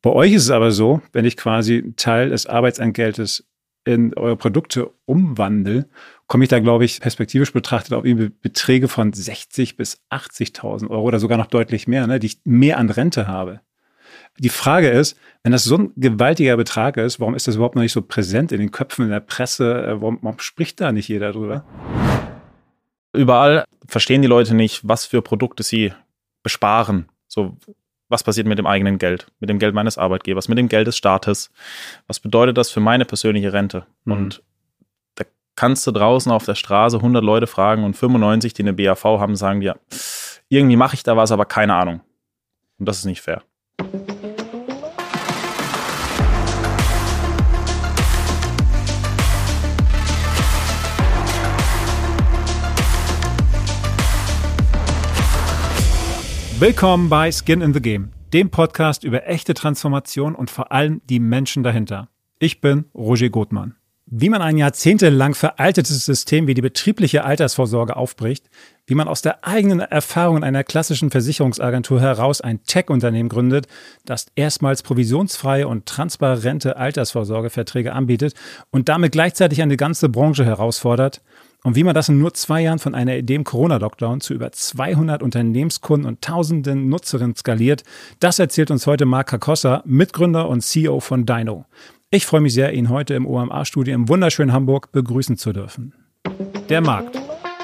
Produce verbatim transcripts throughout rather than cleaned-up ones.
Bei euch ist es aber so, wenn ich quasi einen Teil des Arbeitsentgeltes in eure Produkte umwandle, komme ich da, glaube ich, perspektivisch betrachtet auf irgendwie Beträge von sechzigtausend bis achtzigtausend Euro oder sogar noch deutlich mehr, ne, die ich mehr an Rente habe. Die Frage ist, wenn das so ein gewaltiger Betrag ist, warum ist das überhaupt noch nicht so präsent in den Köpfen, in der Presse? Warum, warum spricht da nicht jeder drüber? Überall verstehen die Leute nicht, was für Produkte sie besparen. So, was passiert mit dem eigenen Geld, mit dem Geld meines Arbeitgebers, mit dem Geld des Staates? Was bedeutet das für meine persönliche Rente? Mhm. Und da kannst du draußen auf der Straße hundert Leute fragen und fünfundneunzig, die eine B A V haben, sagen dir, irgendwie mache ich da was, aber keine Ahnung. Und das ist nicht fair. Willkommen bei Skin in the Game, dem Podcast über echte Transformation und vor allem die Menschen dahinter. Ich bin Roger Gothmann. Wie man ein jahrzehntelang veraltetes System wie die betriebliche Altersvorsorge aufbricht, wie man aus der eigenen Erfahrung in einer klassischen Versicherungsagentur heraus ein Tech-Unternehmen gründet, das erstmals provisionsfreie und transparente Altersvorsorgeverträge anbietet und damit gleichzeitig eine ganze Branche herausfordert, und wie man das in nur zwei Jahren von einer Idee im Corona-Lockdown zu über zweihundert Unternehmenskunden und tausenden Nutzerinnen skaliert, das erzählt uns heute Marc Carcosa, Mitgründer und C E O von Dyno. Ich freue mich sehr, ihn heute im O M A-Studio im wunderschönen Hamburg begrüßen zu dürfen. Der Markt.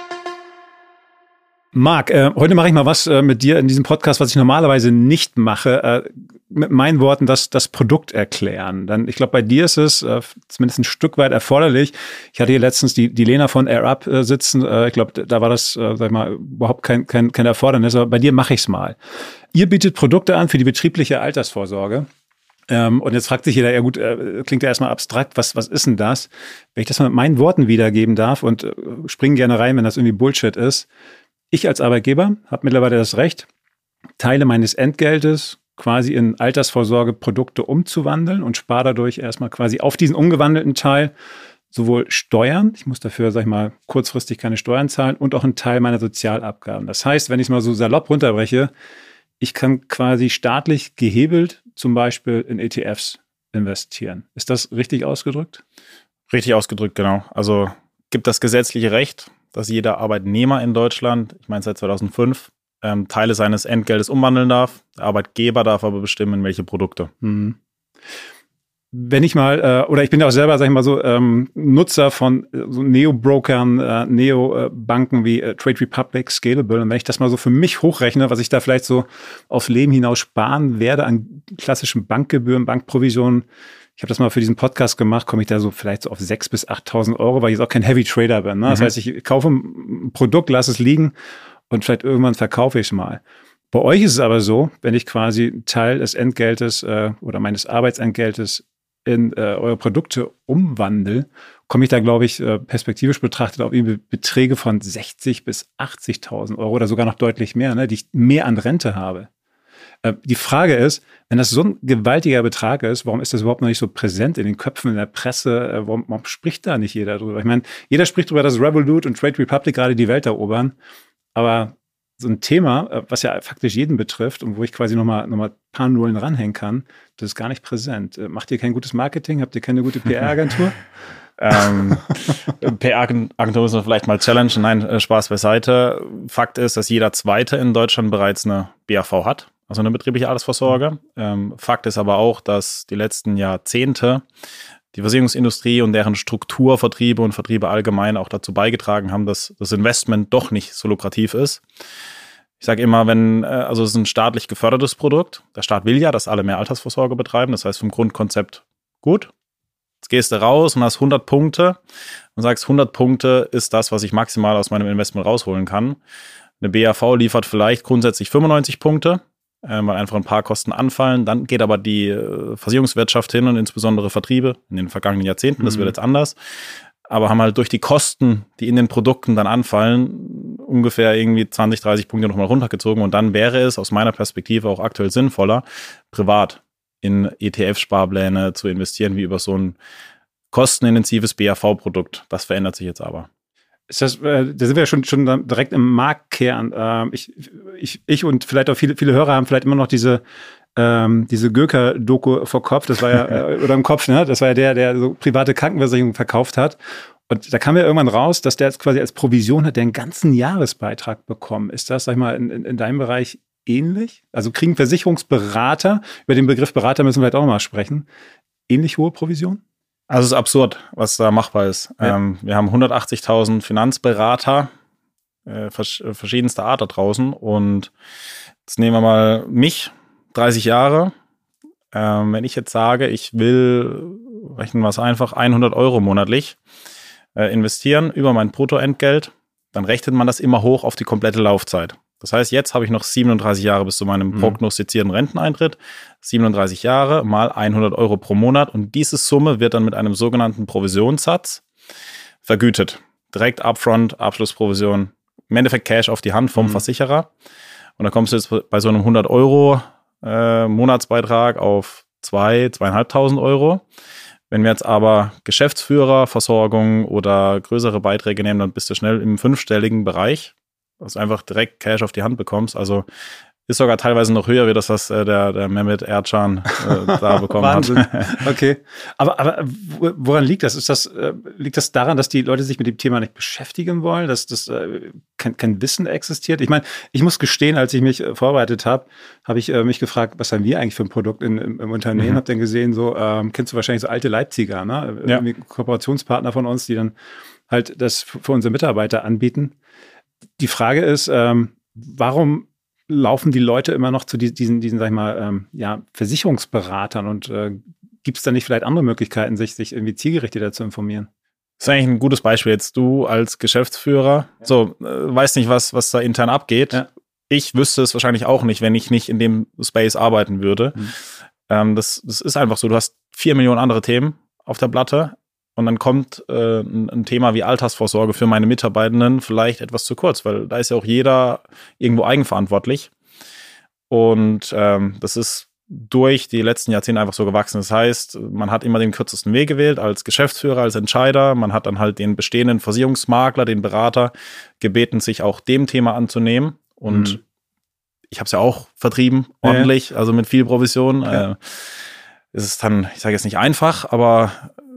Marc, äh, heute mache ich mal was äh, mit dir in diesem Podcast, was ich normalerweise nicht mache. Äh, mit meinen Worten das, das Produkt erklären. Dann, ich glaube, bei dir ist es äh, zumindest ein Stück weit erforderlich. Ich hatte hier letztens die, die Lena von AirUp äh, sitzen. Äh, ich glaube, da war das, äh, sag ich mal, überhaupt kein, kein, kein Erfordernis. Aber bei dir mache ich es mal. Ihr bietet Produkte an für die betriebliche Altersvorsorge. Ähm, und jetzt fragt sich jeder, ja gut, äh, klingt ja erstmal abstrakt, was, was ist denn das? Wenn ich das mal mit meinen Worten wiedergeben darf und äh, springen gerne rein, wenn das irgendwie Bullshit ist. Ich als Arbeitgeber habe mittlerweile das Recht, Teile meines Entgeltes quasi in Altersvorsorgeprodukte umzuwandeln und spare dadurch erstmal quasi auf diesen umgewandelten Teil sowohl Steuern, ich muss dafür, sag ich mal, kurzfristig keine Steuern zahlen, und auch einen Teil meiner Sozialabgaben. Das heißt, wenn ich es mal so salopp runterbreche, ich kann quasi staatlich gehebelt zum Beispiel in E T Fs investieren. Ist das richtig ausgedrückt? Richtig ausgedrückt, genau. Also gibt das gesetzliche Recht, dass jeder Arbeitnehmer in Deutschland, ich meine seit zweitausendfünf, ähm, Teile seines Entgeltes umwandeln darf. Der Arbeitgeber darf aber bestimmen, in welche Produkte. Mhm. Wenn ich mal, äh, oder ich bin ja auch selber, sag ich mal so, ähm, Nutzer von äh, so Neo-Brokern, äh, Neo-Banken wie äh, Trade Republic, Scalable. Und wenn ich das mal so für mich hochrechne, was ich da vielleicht so aufs Leben hinaus sparen werde an klassischen Bankgebühren, Bankprovisionen, ich habe das mal für diesen Podcast gemacht, komme ich da so vielleicht so auf sechstausend bis achttausend Euro, weil ich jetzt auch kein Heavy Trader bin. Ne? Das mhm. heißt, ich kaufe ein Produkt, lasse es liegen und vielleicht irgendwann verkaufe ich es mal. Bei euch ist es aber so, wenn ich quasi einen Teil des Entgeltes äh, oder meines Arbeitsentgeltes in äh, eure Produkte umwandle, komme ich da, glaube ich, äh, perspektivisch betrachtet auf irgendwie Beträge von sechzigtausend bis achtzigtausend Euro oder sogar noch deutlich mehr, ne, die ich mehr an Rente habe. Die Frage ist, wenn das so ein gewaltiger Betrag ist, warum ist das überhaupt noch nicht so präsent in den Köpfen, in der Presse? Warum, warum spricht da nicht jeder drüber? Ich meine, jeder spricht darüber, dass Revolut und Trade Republic gerade die Welt erobern. Aber so ein Thema, was ja faktisch jeden betrifft und wo ich quasi nochmal noch mal ein paar Nullen ranhängen kann, das ist gar nicht präsent. Macht ihr kein gutes Marketing? Habt ihr keine gute P R-Agentur? ähm, P R-Agentur müssen wir vielleicht mal challengen. Nein, äh, Spaß beiseite. Fakt ist, dass jeder Zweite in Deutschland bereits eine B A V hat. Also eine betriebliche Altersvorsorge. Ähm, Fakt ist aber auch, dass die letzten Jahrzehnte die Versicherungsindustrie und deren Strukturvertriebe und Vertriebe allgemein auch dazu beigetragen haben, dass das Investment doch nicht so lukrativ ist. Ich sage immer, wenn, also es ist ein staatlich gefördertes Produkt. Der Staat will ja, dass alle mehr Altersvorsorge betreiben. Das heißt vom Grundkonzept gut. Jetzt gehst du raus und hast hundert Punkte und sagst, hundert Punkte ist das, was ich maximal aus meinem Investment rausholen kann. Eine B A V liefert vielleicht grundsätzlich fünfundneunzig Punkte. Weil einfach ein paar Kosten anfallen. Dann geht aber die äh, Versicherungswirtschaft hin und insbesondere Vertriebe in den vergangenen Jahrzehnten, das mhm. wird jetzt anders, aber haben halt durch die Kosten, die in den Produkten dann anfallen, ungefähr irgendwie zwanzig, dreißig Punkte nochmal runtergezogen. Und dann wäre es aus meiner Perspektive auch aktuell sinnvoller, privat in E T F-Sparpläne zu investieren, wie über so ein kostenintensives B A V-Produkt. Das verändert sich jetzt aber. Ist das, äh, da sind wir ja schon, schon direkt im Marktkern. Äh, ich, ich, ich und vielleicht auch viele, viele Hörer haben vielleicht immer noch diese ähm, diese Göker-Doku vor Kopf, das war ja, äh, oder im Kopf, ne? Das war ja der, der so private Krankenversicherung verkauft hat. Und da kam ja irgendwann raus, dass der jetzt quasi als Provision hat, der einen ganzen Jahresbeitrag bekommen. Ist das, sag ich mal, in, in, in deinem Bereich ähnlich? Also kriegen Versicherungsberater, über den Begriff Berater müssen wir vielleicht auch mal sprechen, ähnlich hohe Provision? Also es ist absurd, was da machbar ist. Ja. Ähm, wir haben hundertachtzigtausend Finanzberater äh, vers- verschiedenster Art da draußen. Und jetzt nehmen wir mal mich, dreißig Jahre. Ähm, wenn ich jetzt sage, ich will, rechnen wir es einfach, hundert Euro monatlich äh, investieren über mein Bruttoentgelt, dann rechnet man das immer hoch auf die komplette Laufzeit. Das heißt, jetzt habe ich noch siebenunddreißig Jahre bis zu meinem mhm. prognostizierten Renteneintritt. siebenunddreißig Jahre mal hundert Euro pro Monat. Und diese Summe wird dann mit einem sogenannten Provisionssatz vergütet. Direkt upfront, Abschlussprovision, im Endeffekt Cash auf die Hand vom mhm. Versicherer. Und da kommst du jetzt bei so einem hundert Euro äh, Monatsbeitrag auf zwei, zweieinhalbtausend Euro. Wenn wir jetzt aber Geschäftsführerversorgung oder größere Beiträge nehmen, dann bist du schnell im fünfstelligen Bereich, dass du einfach direkt Cash auf die Hand bekommst. Also ist sogar teilweise noch höher, wie das, was äh, der, der Mehmet Ercan äh, da bekommen Wahnsinn. hat. Okay. Aber, aber woran liegt das? Ist das, äh, liegt das daran, dass die Leute sich mit dem Thema nicht beschäftigen wollen, dass das äh, kein, kein Wissen existiert? Ich meine, ich muss gestehen, als ich mich äh, vorbereitet habe, habe ich äh, mich gefragt, was haben wir eigentlich für ein Produkt in, im, im Unternehmen? Mhm. Hab dann gesehen, so ähm, kennst du wahrscheinlich so alte Leipziger, ne? Ja. Kooperationspartner von uns, die dann halt das für unsere Mitarbeiter anbieten. Die Frage ist, ähm, warum laufen die Leute immer noch zu diesen, diesen sag ich mal, ähm, ja, Versicherungsberatern und äh, gibt es da nicht vielleicht andere Möglichkeiten, sich, sich irgendwie zielgerichteter zu informieren? Das ist eigentlich ein gutes Beispiel. Jetzt du als Geschäftsführer, ja. so, äh, weißt nicht, was, was da intern abgeht. Ja. Ich wüsste es wahrscheinlich auch nicht, wenn ich nicht in dem Space arbeiten würde. Mhm. Ähm, das, das ist einfach so, du hast vier Millionen andere Themen auf der Platte. Und dann kommt äh, ein, ein Thema wie Altersvorsorge für meine Mitarbeitenden vielleicht etwas zu kurz, weil da ist ja auch jeder irgendwo eigenverantwortlich. Und ähm, das ist durch die letzten Jahrzehnte einfach so gewachsen. Das heißt, man hat immer den kürzesten Weg gewählt als Geschäftsführer, als Entscheider. Man hat dann halt den bestehenden Versicherungsmakler, den Berater gebeten, sich auch dem Thema anzunehmen. Und mhm. ich habe es ja auch vertrieben, ordentlich, ja. also mit viel Provision. Okay. Äh, es ist dann, ich sage jetzt nicht einfach, aber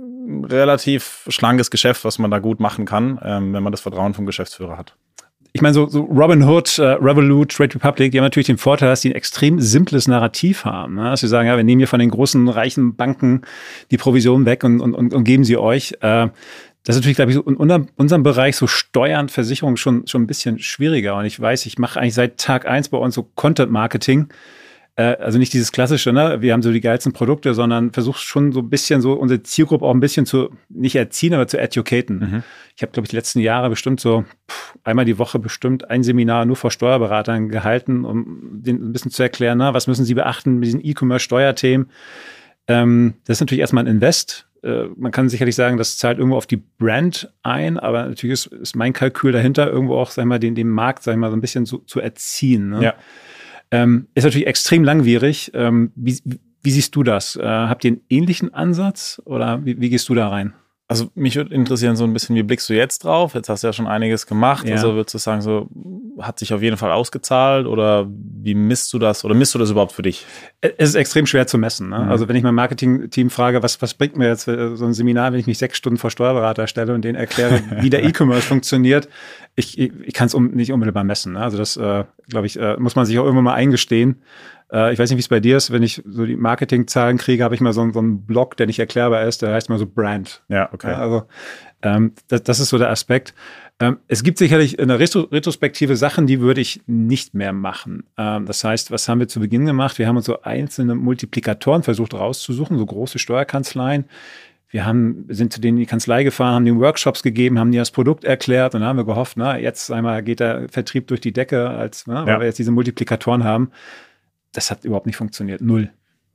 relativ schlankes Geschäft, was man da gut machen kann, ähm, wenn man das Vertrauen vom Geschäftsführer hat. Ich meine, so, so Robinhood, äh, Revolut, Trade Republic, die haben natürlich den Vorteil, dass die ein extrem simples Narrativ haben. Ne? Dass sie sagen, ja, wir nehmen hier von den großen, reichen Banken die Provision weg und, und, und, und geben sie euch. Äh, das ist natürlich, glaube ich, so in unserem, unserem Bereich so Steuern, Versicherung schon, schon ein bisschen schwieriger. Und ich weiß, ich mache eigentlich seit Tag eins bei uns so Content-Marketing. Also nicht dieses klassische, ne, wir haben so die geilsten Produkte, sondern versuchst schon so ein bisschen so unsere Zielgruppe auch ein bisschen zu, nicht erziehen, aber zu educaten. Mhm. Ich habe, glaube ich, die letzten Jahre bestimmt so pff, einmal die Woche bestimmt ein Seminar nur vor Steuerberatern gehalten, um denen ein bisschen zu erklären, na, was müssen sie beachten mit diesen E-Commerce-Steuerthemen. Ähm, das ist natürlich erstmal ein Invest. Äh, man kann sicherlich sagen, das zahlt irgendwo auf die Brand ein, aber natürlich ist, ist mein Kalkül dahinter, irgendwo auch, sag ich mal, den, den Markt, sag ich mal, so ein bisschen zu, zu erziehen. Ne? Ja. Ähm, ist natürlich extrem langwierig. Ähm, wie, wie siehst du das? Äh, habt ihr einen ähnlichen Ansatz oder wie, wie gehst du da rein? Also mich würde interessieren so ein bisschen, wie blickst du jetzt drauf? Jetzt hast du ja schon einiges gemacht. Ja. Also würdest du sagen, so hat sich auf jeden Fall ausgezahlt oder wie misst du das oder misst du das überhaupt für dich? Es ist extrem schwer zu messen. Ne? Mhm. Also wenn ich mein Marketing-Team frage, was, was bringt mir jetzt so ein Seminar, wenn ich mich sechs Stunden vor Steuerberater stelle und denen erkläre, wie der E-Commerce funktioniert, ich, ich, ich kann es um, nicht unmittelbar messen. Ne? Also das, äh, glaube ich, äh, muss man sich auch irgendwann mal eingestehen. Äh, ich weiß nicht, wie es bei dir ist. Wenn ich so die Marketingzahlen kriege, habe ich mal so, so einen Blog, der nicht erklärbar ist. Der heißt mal so Brand. Ja, okay. Ja, also ähm, das, das ist so der Aspekt. Ähm, es gibt sicherlich in der Retro- Retrospektive Sachen, die würde ich nicht mehr machen. Ähm, das heißt, was haben wir zu Beginn gemacht? Wir haben uns so einzelne Multiplikatoren versucht rauszusuchen, so große Steuerkanzleien. Wir haben, sind zu denen in die Kanzlei gefahren, haben den Workshops gegeben, haben dir das Produkt erklärt und dann haben wir gehofft, na, jetzt einmal geht der Vertrieb durch die Decke, als, na, weil ja. wir jetzt diese Multiplikatoren haben. Das hat überhaupt nicht funktioniert. Null.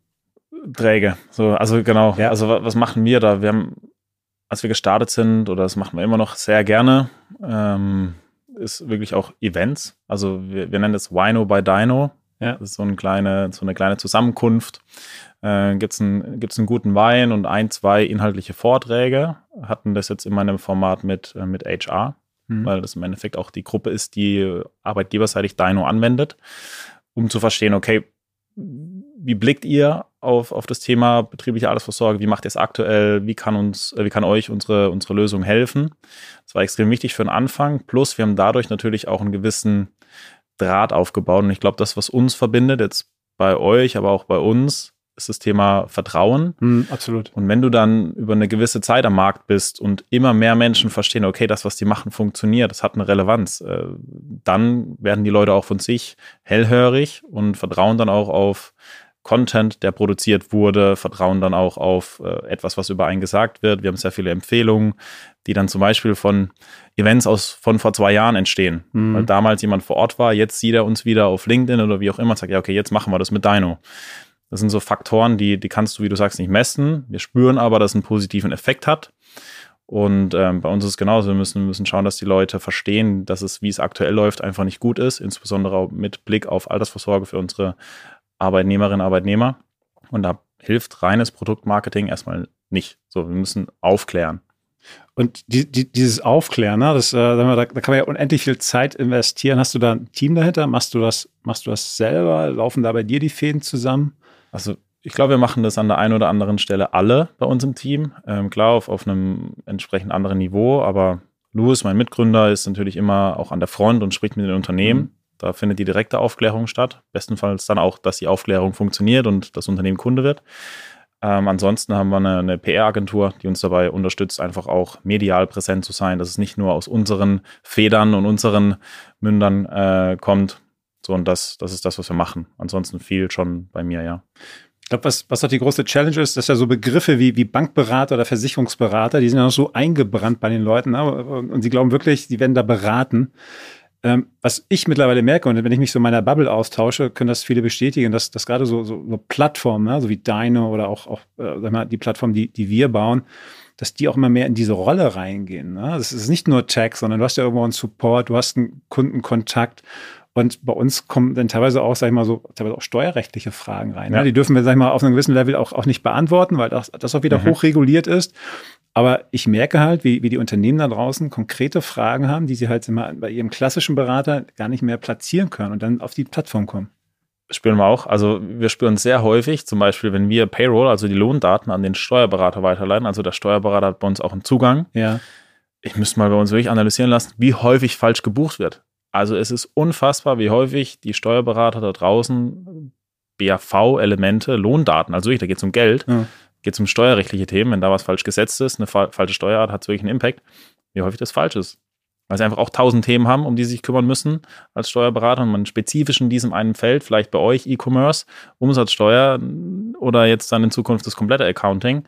Träge. So, also genau. Ja. Also was machen wir da? Wir haben, als wir gestartet sind, oder das machen wir immer noch sehr gerne, ähm, ist wirklich auch Events. Also wir, wir nennen das Wino by Dino. Ja. Das ist so eine kleine, so eine kleine Zusammenkunft. Äh, gibt's ein, gibt's einen guten Wein und ein, zwei inhaltliche Vorträge. Hatten das jetzt in meinem Format mit, äh, mit H R, mhm. weil das im Endeffekt auch die Gruppe ist, die arbeitgeberseitig Dino anwendet, um zu verstehen, okay, wie blickt ihr auf, auf das Thema betriebliche Altersvorsorge? Wie macht ihr es aktuell? Wie kann uns, wie kann euch unsere, unsere Lösung helfen? Das war extrem wichtig für den Anfang. Plus, wir haben dadurch natürlich auch einen gewissen Draht aufgebaut. Und ich glaube, das, was uns verbindet, jetzt bei euch, aber auch bei uns, ist das Thema Vertrauen. Mm, absolut. Und wenn du dann über eine gewisse Zeit am Markt bist und immer mehr Menschen verstehen, okay, das, was die machen, funktioniert, das hat eine Relevanz, äh, dann werden die Leute auch von sich hellhörig und vertrauen dann auch auf Content, der produziert wurde, vertrauen dann auch auf äh, etwas, was über einen gesagt wird. Wir haben sehr viele Empfehlungen, die dann zum Beispiel von Events aus von vor zwei Jahren entstehen. Mhm. Weil damals jemand vor Ort war, jetzt sieht er uns wieder auf LinkedIn oder wie auch immer und sagt, ja, okay, jetzt machen wir das mit Dino. Das sind so Faktoren, die, die kannst du, wie du sagst, nicht messen. Wir spüren aber, dass es einen positiven Effekt hat. Und ähm, bei uns ist es genauso. Wir müssen, müssen schauen, dass die Leute verstehen, dass es, wie es aktuell läuft, einfach nicht gut ist. Insbesondere auch mit Blick auf Altersvorsorge für unsere Arbeitnehmerinnen und Arbeitnehmer. Und da hilft reines Produktmarketing erstmal nicht. So, wir müssen aufklären. Und die, die, dieses Aufklären, ne, das, äh, da, da kann man ja unendlich viel Zeit investieren. Hast du da ein Team dahinter? Machst du das, machst du das selber? Laufen da bei dir die Fäden zusammen? Also ich glaube, wir machen das an der einen oder anderen Stelle alle bei uns im Team. Ähm, klar, auf, auf einem entsprechend anderen Niveau, aber Louis, mein Mitgründer, ist natürlich immer auch an der Front und spricht mit den Unternehmen. Mhm. Da findet die direkte Aufklärung statt. Bestenfalls dann auch, dass die Aufklärung funktioniert und das Unternehmen Kunde wird. Ähm, ansonsten haben wir eine, eine P R-Agentur, die uns dabei unterstützt, einfach auch medial präsent zu sein, dass es nicht nur aus unseren Federn und unseren Mündern äh, kommt, so, und das, das ist das, was wir machen. Ansonsten viel schon bei mir, ja. Ich glaube, was, was doch die große Challenge ist, dass ja so Begriffe wie, wie Bankberater oder Versicherungsberater, die sind ja noch so eingebrannt bei den Leuten, ne? und, und sie glauben wirklich, die werden da beraten. Ähm, was ich mittlerweile merke, und wenn ich mich so in meiner Bubble austausche, können das viele bestätigen, dass, dass gerade so, so, so Plattformen, ne? so wie Dino oder auch, auch äh, sag mal, die Plattform, die, die wir bauen, dass die auch immer mehr in diese Rolle reingehen. Ne? Das ist nicht nur Tech, sondern du hast ja irgendwo einen Support, du hast einen Kundenkontakt. Und bei uns kommen dann teilweise auch, sag ich mal, so teilweise auch steuerrechtliche Fragen rein. Ja. Ne? Die dürfen wir, sag ich mal, auf einem gewissen Level auch, auch nicht beantworten, weil das, das auch wieder mhm. hochreguliert ist. Aber ich merke halt, wie, wie die Unternehmen da draußen konkrete Fragen haben, die sie halt immer bei ihrem klassischen Berater gar nicht mehr platzieren können und dann auf die Plattform kommen. Spüren wir auch. Also wir spüren sehr häufig, zum Beispiel, wenn wir Payroll, also die Lohndaten an den Steuerberater weiterleiten, also der Steuerberater hat bei uns auch einen Zugang. Ja. Ich müsste mal bei uns wirklich analysieren lassen, wie häufig falsch gebucht wird. Also es ist unfassbar, wie häufig die Steuerberater da draußen B A V-Elemente, Lohndaten, also wirklich, da geht es um Geld, ja. geht es um steuerrechtliche Themen, wenn da was falsch gesetzt ist, eine fa- falsche Steuerart hat wirklich einen Impact, wie häufig das falsch ist. Weil sie einfach auch tausend Themen haben, um die sie sich kümmern müssen als Steuerberater und man spezifisch in diesem einen Feld, vielleicht bei euch E-Commerce, Umsatzsteuer oder jetzt dann in Zukunft das komplette Accounting,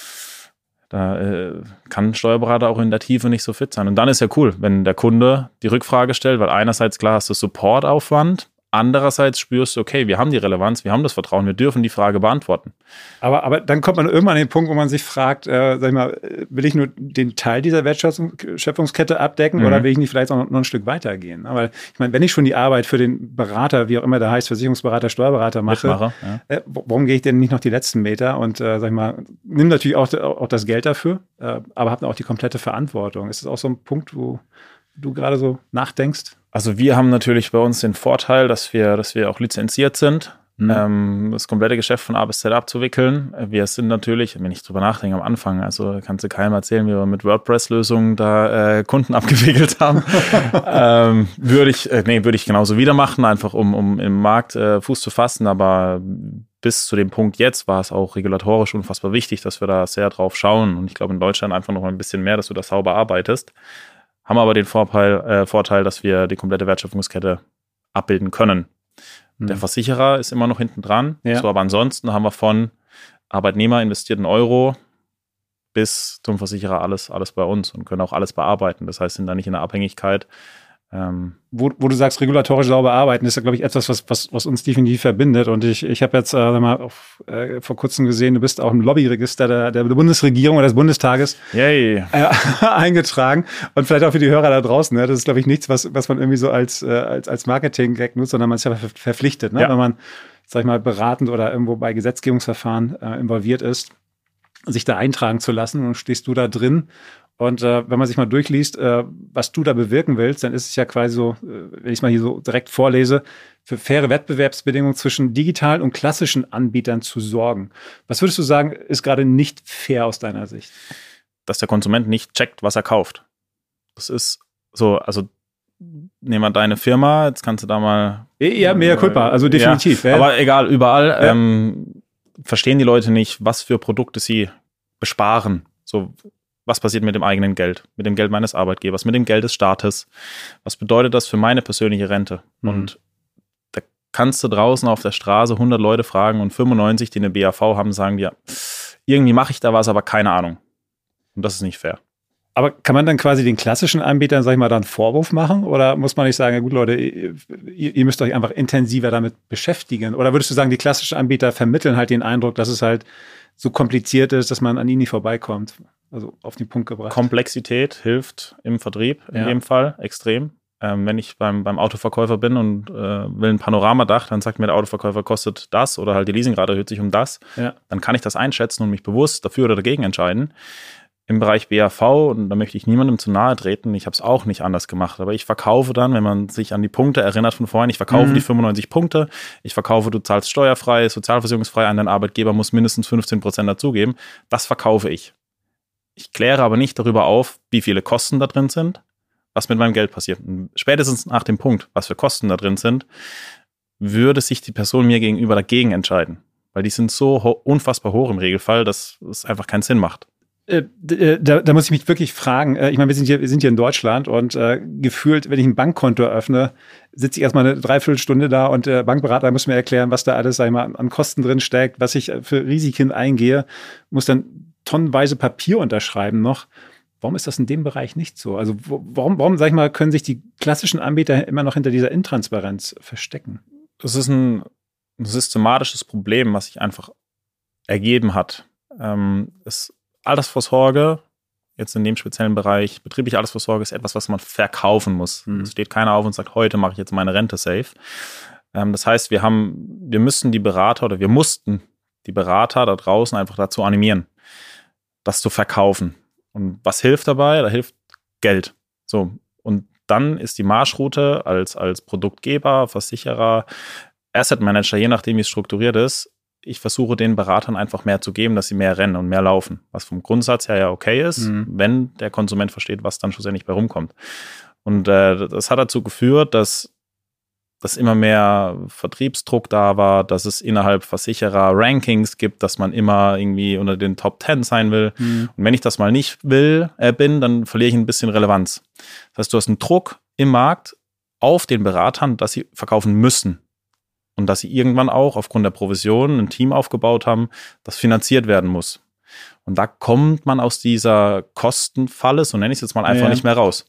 da äh, kann ein Steuerberater auch in der Tiefe nicht so fit sein. Und dann ist ja cool, wenn der Kunde die Rückfrage stellt, weil einerseits, klar, hast du Supportaufwand, andererseits spürst du, okay, wir haben die Relevanz, wir haben das Vertrauen, wir dürfen die Frage beantworten. Aber, aber dann kommt man irgendwann an den Punkt, wo man sich fragt, äh, sag ich mal, will ich nur den Teil dieser Wertschöpfungskette abdecken mhm. oder will ich nicht vielleicht auch noch, noch ein Stück weitergehen? Weil ich meine, wenn ich schon die Arbeit für den Berater, wie auch immer der heißt, Versicherungsberater, Steuerberater mache, Mitmacher, ja. äh, warum gehe ich denn nicht noch die letzten Meter und äh, sag ich mal, nimm natürlich auch, auch das Geld dafür, äh, aber habe auch die komplette Verantwortung. Ist das auch so ein Punkt, wo du gerade so nachdenkst? Also wir haben natürlich bei uns den Vorteil, dass wir, dass wir auch lizenziert sind, mhm. ähm, das komplette Geschäft von A bis Z abzuwickeln. Wir sind natürlich, wenn ich drüber nachdenke am Anfang, also kannst du keinem erzählen, wie wir mit WordPress-Lösungen da äh, Kunden abgewickelt haben. ähm, würde ich, äh, nee, würde ich genauso wieder machen, einfach um, um im Markt äh, Fuß zu fassen, aber bis zu dem Punkt jetzt war es auch regulatorisch unfassbar wichtig, dass wir da sehr drauf schauen und ich glaube in Deutschland einfach noch ein bisschen mehr, dass du da sauber arbeitest. Haben aber den Vorteil, äh, Vorteil, dass wir die komplette Wertschöpfungskette abbilden können. Mhm. Der Versicherer ist immer noch hinten dran. Ja. So, aber ansonsten haben wir von Arbeitnehmer investierten Euro bis zum Versicherer alles, alles bei uns und können auch alles bearbeiten. Das heißt, sind da nicht in der Abhängigkeit. Ähm, wo, wo du sagst, regulatorisch sauber arbeiten, ist ja, glaube ich, etwas, was, was, was uns definitiv verbindet. Und ich, ich habe jetzt äh, mal auf, äh, vor kurzem gesehen, du bist auch im Lobbyregister der, der Bundesregierung oder des Bundestages Yay. Äh, eingetragen. Und vielleicht auch für die Hörer da draußen. Ne? Das ist, glaube ich, nichts, was, was man irgendwie so als, äh, als, als Marketing-Gag nutzt, sondern man ist ja ver- verpflichtet, ne? Ja. Wenn man, sag ich mal, beratend oder irgendwo bei Gesetzgebungsverfahren äh, involviert ist. sich da eintragen zu lassen und stehst du da drin. Und äh, wenn man sich mal durchliest, äh, was du da bewirken willst, dann ist es ja quasi so, äh, wenn ich es mal hier so direkt vorlese, für faire Wettbewerbsbedingungen zwischen digitalen und klassischen Anbietern zu sorgen. Was würdest du sagen, ist gerade nicht fair aus deiner Sicht? Dass der Konsument nicht checkt, was er kauft. Das ist so, also nehmen wir deine Firma, jetzt kannst du da mal... Ja, mehr Culpa, also definitiv. Ja, ja. Aber egal, überall Ja. ähm, verstehen die Leute nicht, was für Produkte sie besparen. So, was passiert mit dem eigenen Geld, mit dem Geld meines Arbeitgebers, mit dem Geld des Staates? Was bedeutet das für meine persönliche Rente? Mhm. Und da kannst du draußen auf der Straße hundert Leute fragen und fünfundneunzig, die eine B A V haben, sagen dir, irgendwie mache ich da was, aber keine Ahnung. Und das ist nicht fair. Aber kann man dann quasi den klassischen Anbietern, sag ich mal, dann einen Vorwurf machen? Oder muss man nicht sagen, ja gut, Leute, ihr, ihr müsst euch einfach intensiver damit beschäftigen? Oder würdest du sagen, die klassischen Anbieter vermitteln halt den Eindruck, dass es halt so kompliziert ist, dass man an ihnen nicht vorbeikommt? Also auf den Punkt gebracht. Komplexität hilft im Vertrieb in Ja. dem Fall extrem. Ähm, wenn ich beim, beim Autoverkäufer bin und äh, will ein Panoramadach, dann sagt mir der Autoverkäufer, kostet das oder halt die Leasingrate erhöht sich um das. Ja. Dann kann ich das einschätzen und mich bewusst dafür oder dagegen entscheiden. Im Bereich B A V, und da möchte ich niemandem zu nahe treten, ich habe es auch nicht anders gemacht, aber ich verkaufe dann, wenn man sich an die Punkte erinnert von vorhin, ich verkaufe Mhm. die fünfundneunzig Punkte, ich verkaufe, du zahlst steuerfrei, sozialversicherungsfrei an deinen Arbeitgeber, muss mindestens fünfzehn Prozent dazugeben, das verkaufe ich. Ich kläre aber nicht darüber auf, wie viele Kosten da drin sind, was mit meinem Geld passiert. Und spätestens nach dem Punkt, was für Kosten da drin sind, würde sich die Person mir gegenüber dagegen entscheiden, weil die sind so ho- unfassbar hoch im Regelfall, dass es einfach keinen Sinn macht. Äh, d- da, da muss ich mich wirklich fragen, äh, ich meine, wir sind hier, wir sind hier in Deutschland und äh, gefühlt, wenn ich ein Bankkonto eröffne, sitze ich erstmal eine Dreiviertelstunde da und der Bankberater muss mir erklären, was da alles, sag ich mal, an Kosten drin steckt, was ich für Risiken eingehe, muss dann tonnenweise Papier unterschreiben noch. Warum ist das in dem Bereich nicht so? Also wo, warum, warum, sag ich mal, können sich die klassischen Anbieter immer noch hinter dieser Intransparenz verstecken? Das ist ein systematisches Problem, was sich einfach ergeben hat. Ähm, es Altersvorsorge, jetzt in dem speziellen Bereich, betriebliche Altersvorsorge ist etwas, was man verkaufen muss. Mhm. Es steht keiner auf und sagt, heute mache ich jetzt meine Rente safe. Ähm, das heißt, wir haben, wir müssen die Berater oder wir mussten die Berater da draußen einfach dazu animieren, das zu verkaufen. Und was hilft dabei? Da hilft Geld. So. Und dann ist die Marschroute als, als Produktgeber, Versicherer, Asset Manager, je nachdem, wie es strukturiert ist, ich versuche den Beratern einfach mehr zu geben, dass sie mehr rennen und mehr laufen. Was vom Grundsatz her ja okay ist, Mhm. wenn der Konsument versteht, was dann schlussendlich bei rumkommt. Und äh, das hat dazu geführt, dass, dass immer mehr Vertriebsdruck da war, dass es innerhalb Versicherer Rankings gibt, dass man immer irgendwie unter den Top Ten sein will. Mhm. Und wenn ich das mal nicht will, äh, bin, dann verliere ich ein bisschen Relevanz. Das heißt, du hast einen Druck im Markt auf den Beratern, dass sie verkaufen müssen. Und dass sie irgendwann auch aufgrund der Provision ein Team aufgebaut haben, das finanziert werden muss. Und da kommt man aus dieser Kostenfalle, so nenne ich es jetzt mal, einfach Ja. nicht mehr raus.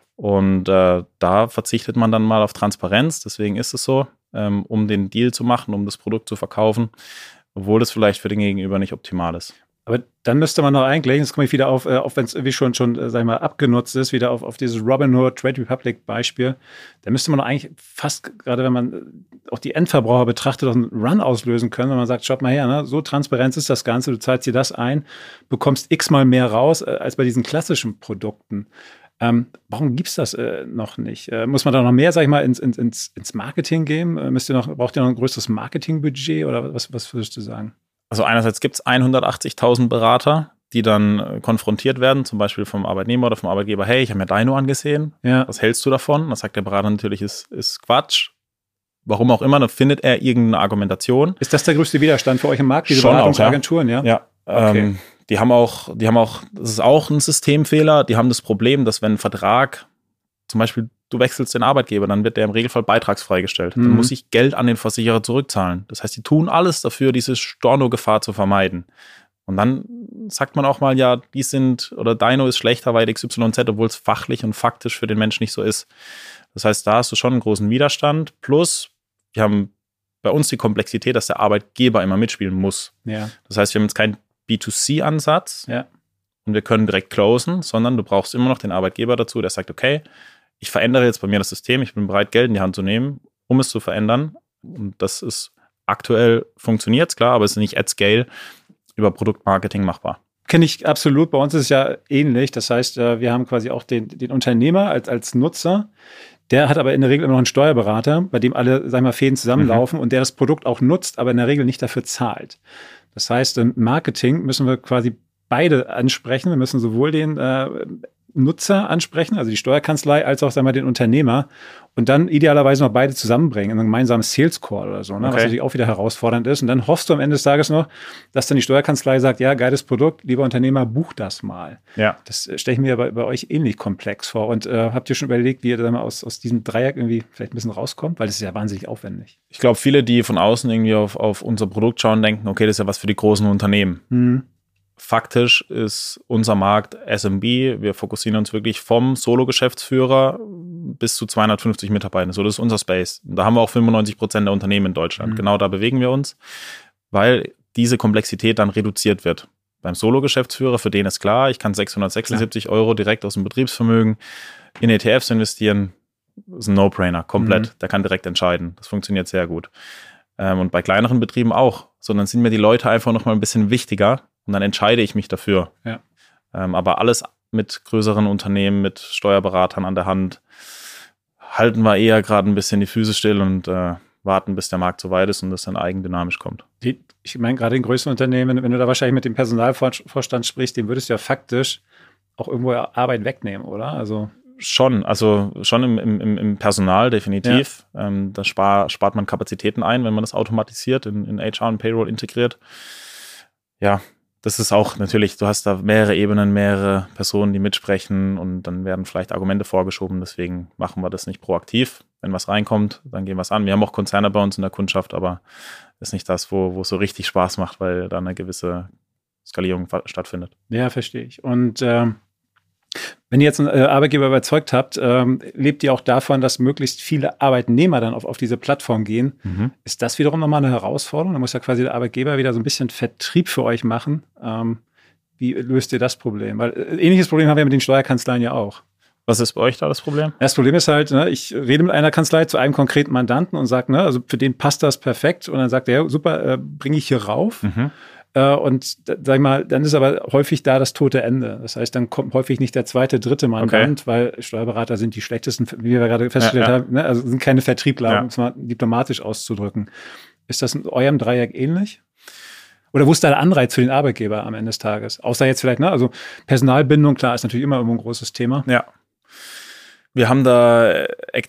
Und äh, da verzichtet man dann mal auf Transparenz, deswegen ist es so, ähm, um den Deal zu machen, um das Produkt zu verkaufen, obwohl es vielleicht für den Gegenüber nicht optimal ist. Aber dann müsste man doch eigentlich, jetzt komme ich wieder auf, äh, auch wenn es irgendwie schon, schon äh, sag ich mal, abgenutzt ist, wieder auf, auf dieses Robinhood Trade Republic Beispiel, da müsste man doch eigentlich fast, gerade wenn man äh, auch die Endverbraucher betrachtet, doch einen Run auslösen können, wenn man sagt, schaut mal her, ne, so Transparenz ist das Ganze, du zahlst dir das ein, bekommst x-mal mehr raus, äh, als bei diesen klassischen Produkten. Ähm, warum gibt's das äh, noch nicht? Äh, muss man da noch mehr, sag ich mal, ins, ins, ins Marketing gehen? Äh, müsst ihr noch, braucht ihr noch ein größeres Marketingbudget oder was, was würdest du sagen? Also einerseits gibt es hundertachtzigtausend Berater, die dann äh, konfrontiert werden, zum Beispiel vom Arbeitnehmer oder vom Arbeitgeber, hey, ich habe mir Dino angesehen, Ja. was hältst du davon? Da sagt der Berater natürlich, ist, ist Quatsch. Warum auch immer, dann findet er irgendeine Argumentation. Ist das der größte Widerstand für euch im Markt, diese Schon auch, Beratungsagenturen, ja? Ja, Okay. ähm, die haben auch, die haben auch, das ist auch ein Systemfehler, die haben das Problem, dass wenn ein Vertrag, zum Beispiel du wechselst den Arbeitgeber, dann wird der im Regelfall beitragsfrei gestellt. Mhm. Dann muss ich Geld an den Versicherer zurückzahlen. Das heißt, die tun alles dafür, diese Storno-Gefahr zu vermeiden. Und dann sagt man auch mal, ja, die sind, oder Dino ist schlechter weil X Y Z, obwohl es fachlich und faktisch für den Menschen nicht so ist. Das heißt, da hast du schon einen großen Widerstand. Plus, wir haben bei uns die Komplexität, dass der Arbeitgeber immer mitspielen muss. Ja. Das heißt, wir haben jetzt keinen B zwei C-Ansatz Ja. und wir können direkt closen, sondern du brauchst immer noch den Arbeitgeber dazu, der sagt, okay, ich verändere jetzt bei mir das System, ich bin bereit, Geld in die Hand zu nehmen, um es zu verändern. Und das ist aktuell funktioniert, klar, aber es ist nicht at scale über Produktmarketing machbar. kenne ich absolut. Bei uns ist es ja ähnlich. Das heißt, wir haben quasi auch den, den Unternehmer als, als Nutzer. Der hat aber in der Regel immer noch einen Steuerberater, bei dem alle, sag ich mal, Fäden zusammenlaufen mhm. und der das Produkt auch nutzt, aber in der Regel nicht dafür zahlt. Das heißt, im Marketing müssen wir quasi beide ansprechen. Wir müssen sowohl den äh, Nutzer ansprechen, also die Steuerkanzlei, als auch, sagen wir, den Unternehmer und dann idealerweise noch beide zusammenbringen in einem gemeinsamen Sales Call oder so, ne? Okay. Was natürlich auch wieder herausfordernd ist. Und dann hoffst du am Ende des Tages noch, dass dann die Steuerkanzlei sagt, ja, geiles Produkt, lieber Unternehmer, buch das mal. Ja. Das stelle ich mir bei, bei euch ähnlich komplex vor. Und äh, habt ihr schon überlegt, wie ihr dann mal aus, aus diesem Dreieck irgendwie vielleicht ein bisschen rauskommt? Weil das ist ja wahnsinnig aufwendig. Ich glaube, viele, die von außen irgendwie auf, auf unser Produkt schauen, denken, okay, das ist ja was für die großen Unternehmen. Mhm. Faktisch ist unser Markt S M B. Wir fokussieren uns wirklich vom Solo-Geschäftsführer bis zu zweihundertfünfzig Mitarbeitern. So, das ist unser Space. Da haben wir auch fünfundneunzig Prozent der Unternehmen in Deutschland. Mhm. Genau da bewegen wir uns, weil diese Komplexität dann reduziert wird. Beim Solo-Geschäftsführer, für den ist klar, ich kann sechshundertsechsundsiebzig klar. Euro direkt aus dem Betriebsvermögen in E T Fs investieren. Das ist ein No-Brainer, komplett. Mhm. Der kann direkt entscheiden. Das funktioniert sehr gut. Und bei kleineren Betrieben auch. So, dann sind mir die Leute einfach noch mal ein bisschen wichtiger. Und dann entscheide ich mich dafür. Ja. Ähm, aber alles mit größeren Unternehmen, mit Steuerberatern an der Hand, halten wir eher gerade ein bisschen die Füße still und äh, warten, bis der Markt so weit ist und das dann eigendynamisch kommt. Die, ich meine, gerade in größeren Unternehmen, wenn du da wahrscheinlich mit dem Personalvorstand sprichst, dem würdest du ja faktisch auch irgendwo Arbeit wegnehmen, oder? Also Schon, also schon im, im, im Personal definitiv. Ja. Ähm, da spar, spart man Kapazitäten ein, wenn man das automatisiert, in, in H R und Payroll integriert. Ja, das ist auch natürlich, du hast da mehrere Ebenen, mehrere Personen, die mitsprechen und dann werden vielleicht Argumente vorgeschoben, deswegen machen wir das nicht proaktiv. Wenn was reinkommt, dann gehen wir es an. Wir haben auch Konzerne bei uns in der Kundschaft, aber das ist nicht das, wo, wo es so richtig Spaß macht, weil da eine gewisse Skalierung stattfindet. Ja, verstehe ich. Und ähm, wenn ihr jetzt einen äh, Arbeitgeber überzeugt habt, ähm, lebt ihr auch davon, dass möglichst viele Arbeitnehmer dann auf, auf diese Plattform gehen. Mhm. Ist das wiederum nochmal eine Herausforderung? Da muss ja quasi der Arbeitgeber wieder so ein bisschen Vertrieb für euch machen. Ähm, wie löst ihr das Problem? Weil äh, ähnliches Problem haben wir mit den Steuerkanzleien ja auch. Was ist bei euch da das Problem? Das Problem ist halt, ne, ich rede mit einer Kanzlei zu einem konkreten Mandanten und sage, ne, also für den passt das perfekt. Und dann sagt er, ja, super, äh, bringe ich hier rauf. Mhm. Und sag ich mal, dann ist aber häufig da das tote Ende. Das heißt, dann kommt häufig nicht der zweite, dritte Mandant, okay. weil Steuerberater sind die schlechtesten, wie wir gerade festgestellt ja, ja. haben, ne? Also sind keine Vertriebler, ja. um es mal diplomatisch auszudrücken. Ist das in eurem Dreieck ähnlich? Oder wo ist da der Anreiz für den Arbeitgeber am Ende des Tages? Außer jetzt vielleicht, ne? Also Personalbindung, klar, ist natürlich immer irgendwo ein großes Thema. Ja. Wir haben da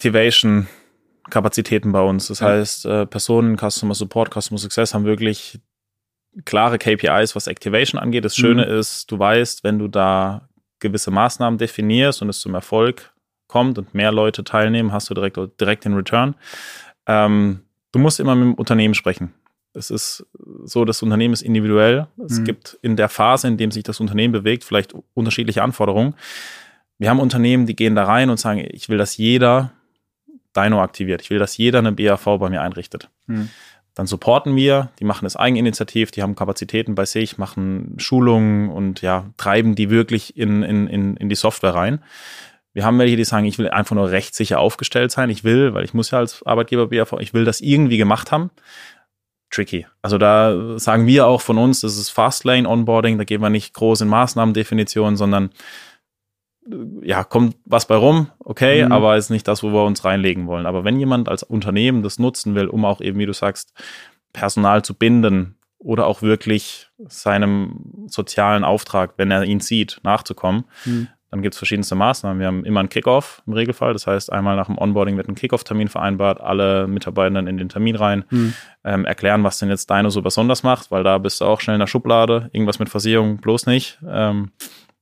Activation-Kapazitäten bei uns. Das ja. heißt, Personen, Customer Support, Customer Success haben wirklich klare K P Is, was Activation angeht. Das Schöne mhm. ist, du weißt, wenn du da gewisse Maßnahmen definierst und es zum Erfolg kommt und mehr Leute teilnehmen, hast du direkt, direkt den Return. Ähm, du musst immer mit dem Unternehmen sprechen. Es ist so, das Unternehmen ist individuell. Es mhm. gibt in der Phase, in dem sich das Unternehmen bewegt, vielleicht unterschiedliche Anforderungen. Wir haben Unternehmen, die gehen da rein und sagen, ich will, dass jeder Dyno aktiviert. Ich will, dass jeder eine B A V bei mir einrichtet. Mhm. Dann supporten wir, die machen das eigeninitiativ, die haben Kapazitäten bei sich, machen Schulungen und ja, treiben die wirklich in, in, in, in die Software rein. Wir haben welche, die sagen, ich will einfach nur rechtssicher aufgestellt sein. Ich will, weil ich muss ja als Arbeitgeber B A V, ich will das irgendwie gemacht haben. Tricky. Also da sagen wir auch von uns, das ist Fastlane Onboarding, da gehen wir nicht groß in Maßnahmendefinitionen, sondern ja, kommt was bei rum, okay, mhm. aber ist nicht das, wo wir uns reinlegen wollen. Aber wenn jemand als Unternehmen das nutzen will, um auch eben, wie du sagst, Personal zu binden oder auch wirklich seinem sozialen Auftrag, wenn er ihn sieht, nachzukommen, mhm. dann gibt es verschiedenste Maßnahmen. Wir haben immer einen Kickoff im Regelfall. Das heißt, einmal nach dem Onboarding wird ein Kickoff-Termin vereinbart, alle Mitarbeitenden in den Termin rein, mhm. ähm, erklären, was denn jetzt Dyno so besonders macht, weil da bist du auch schnell in der Schublade, irgendwas mit Versicherung bloß nicht. Ähm,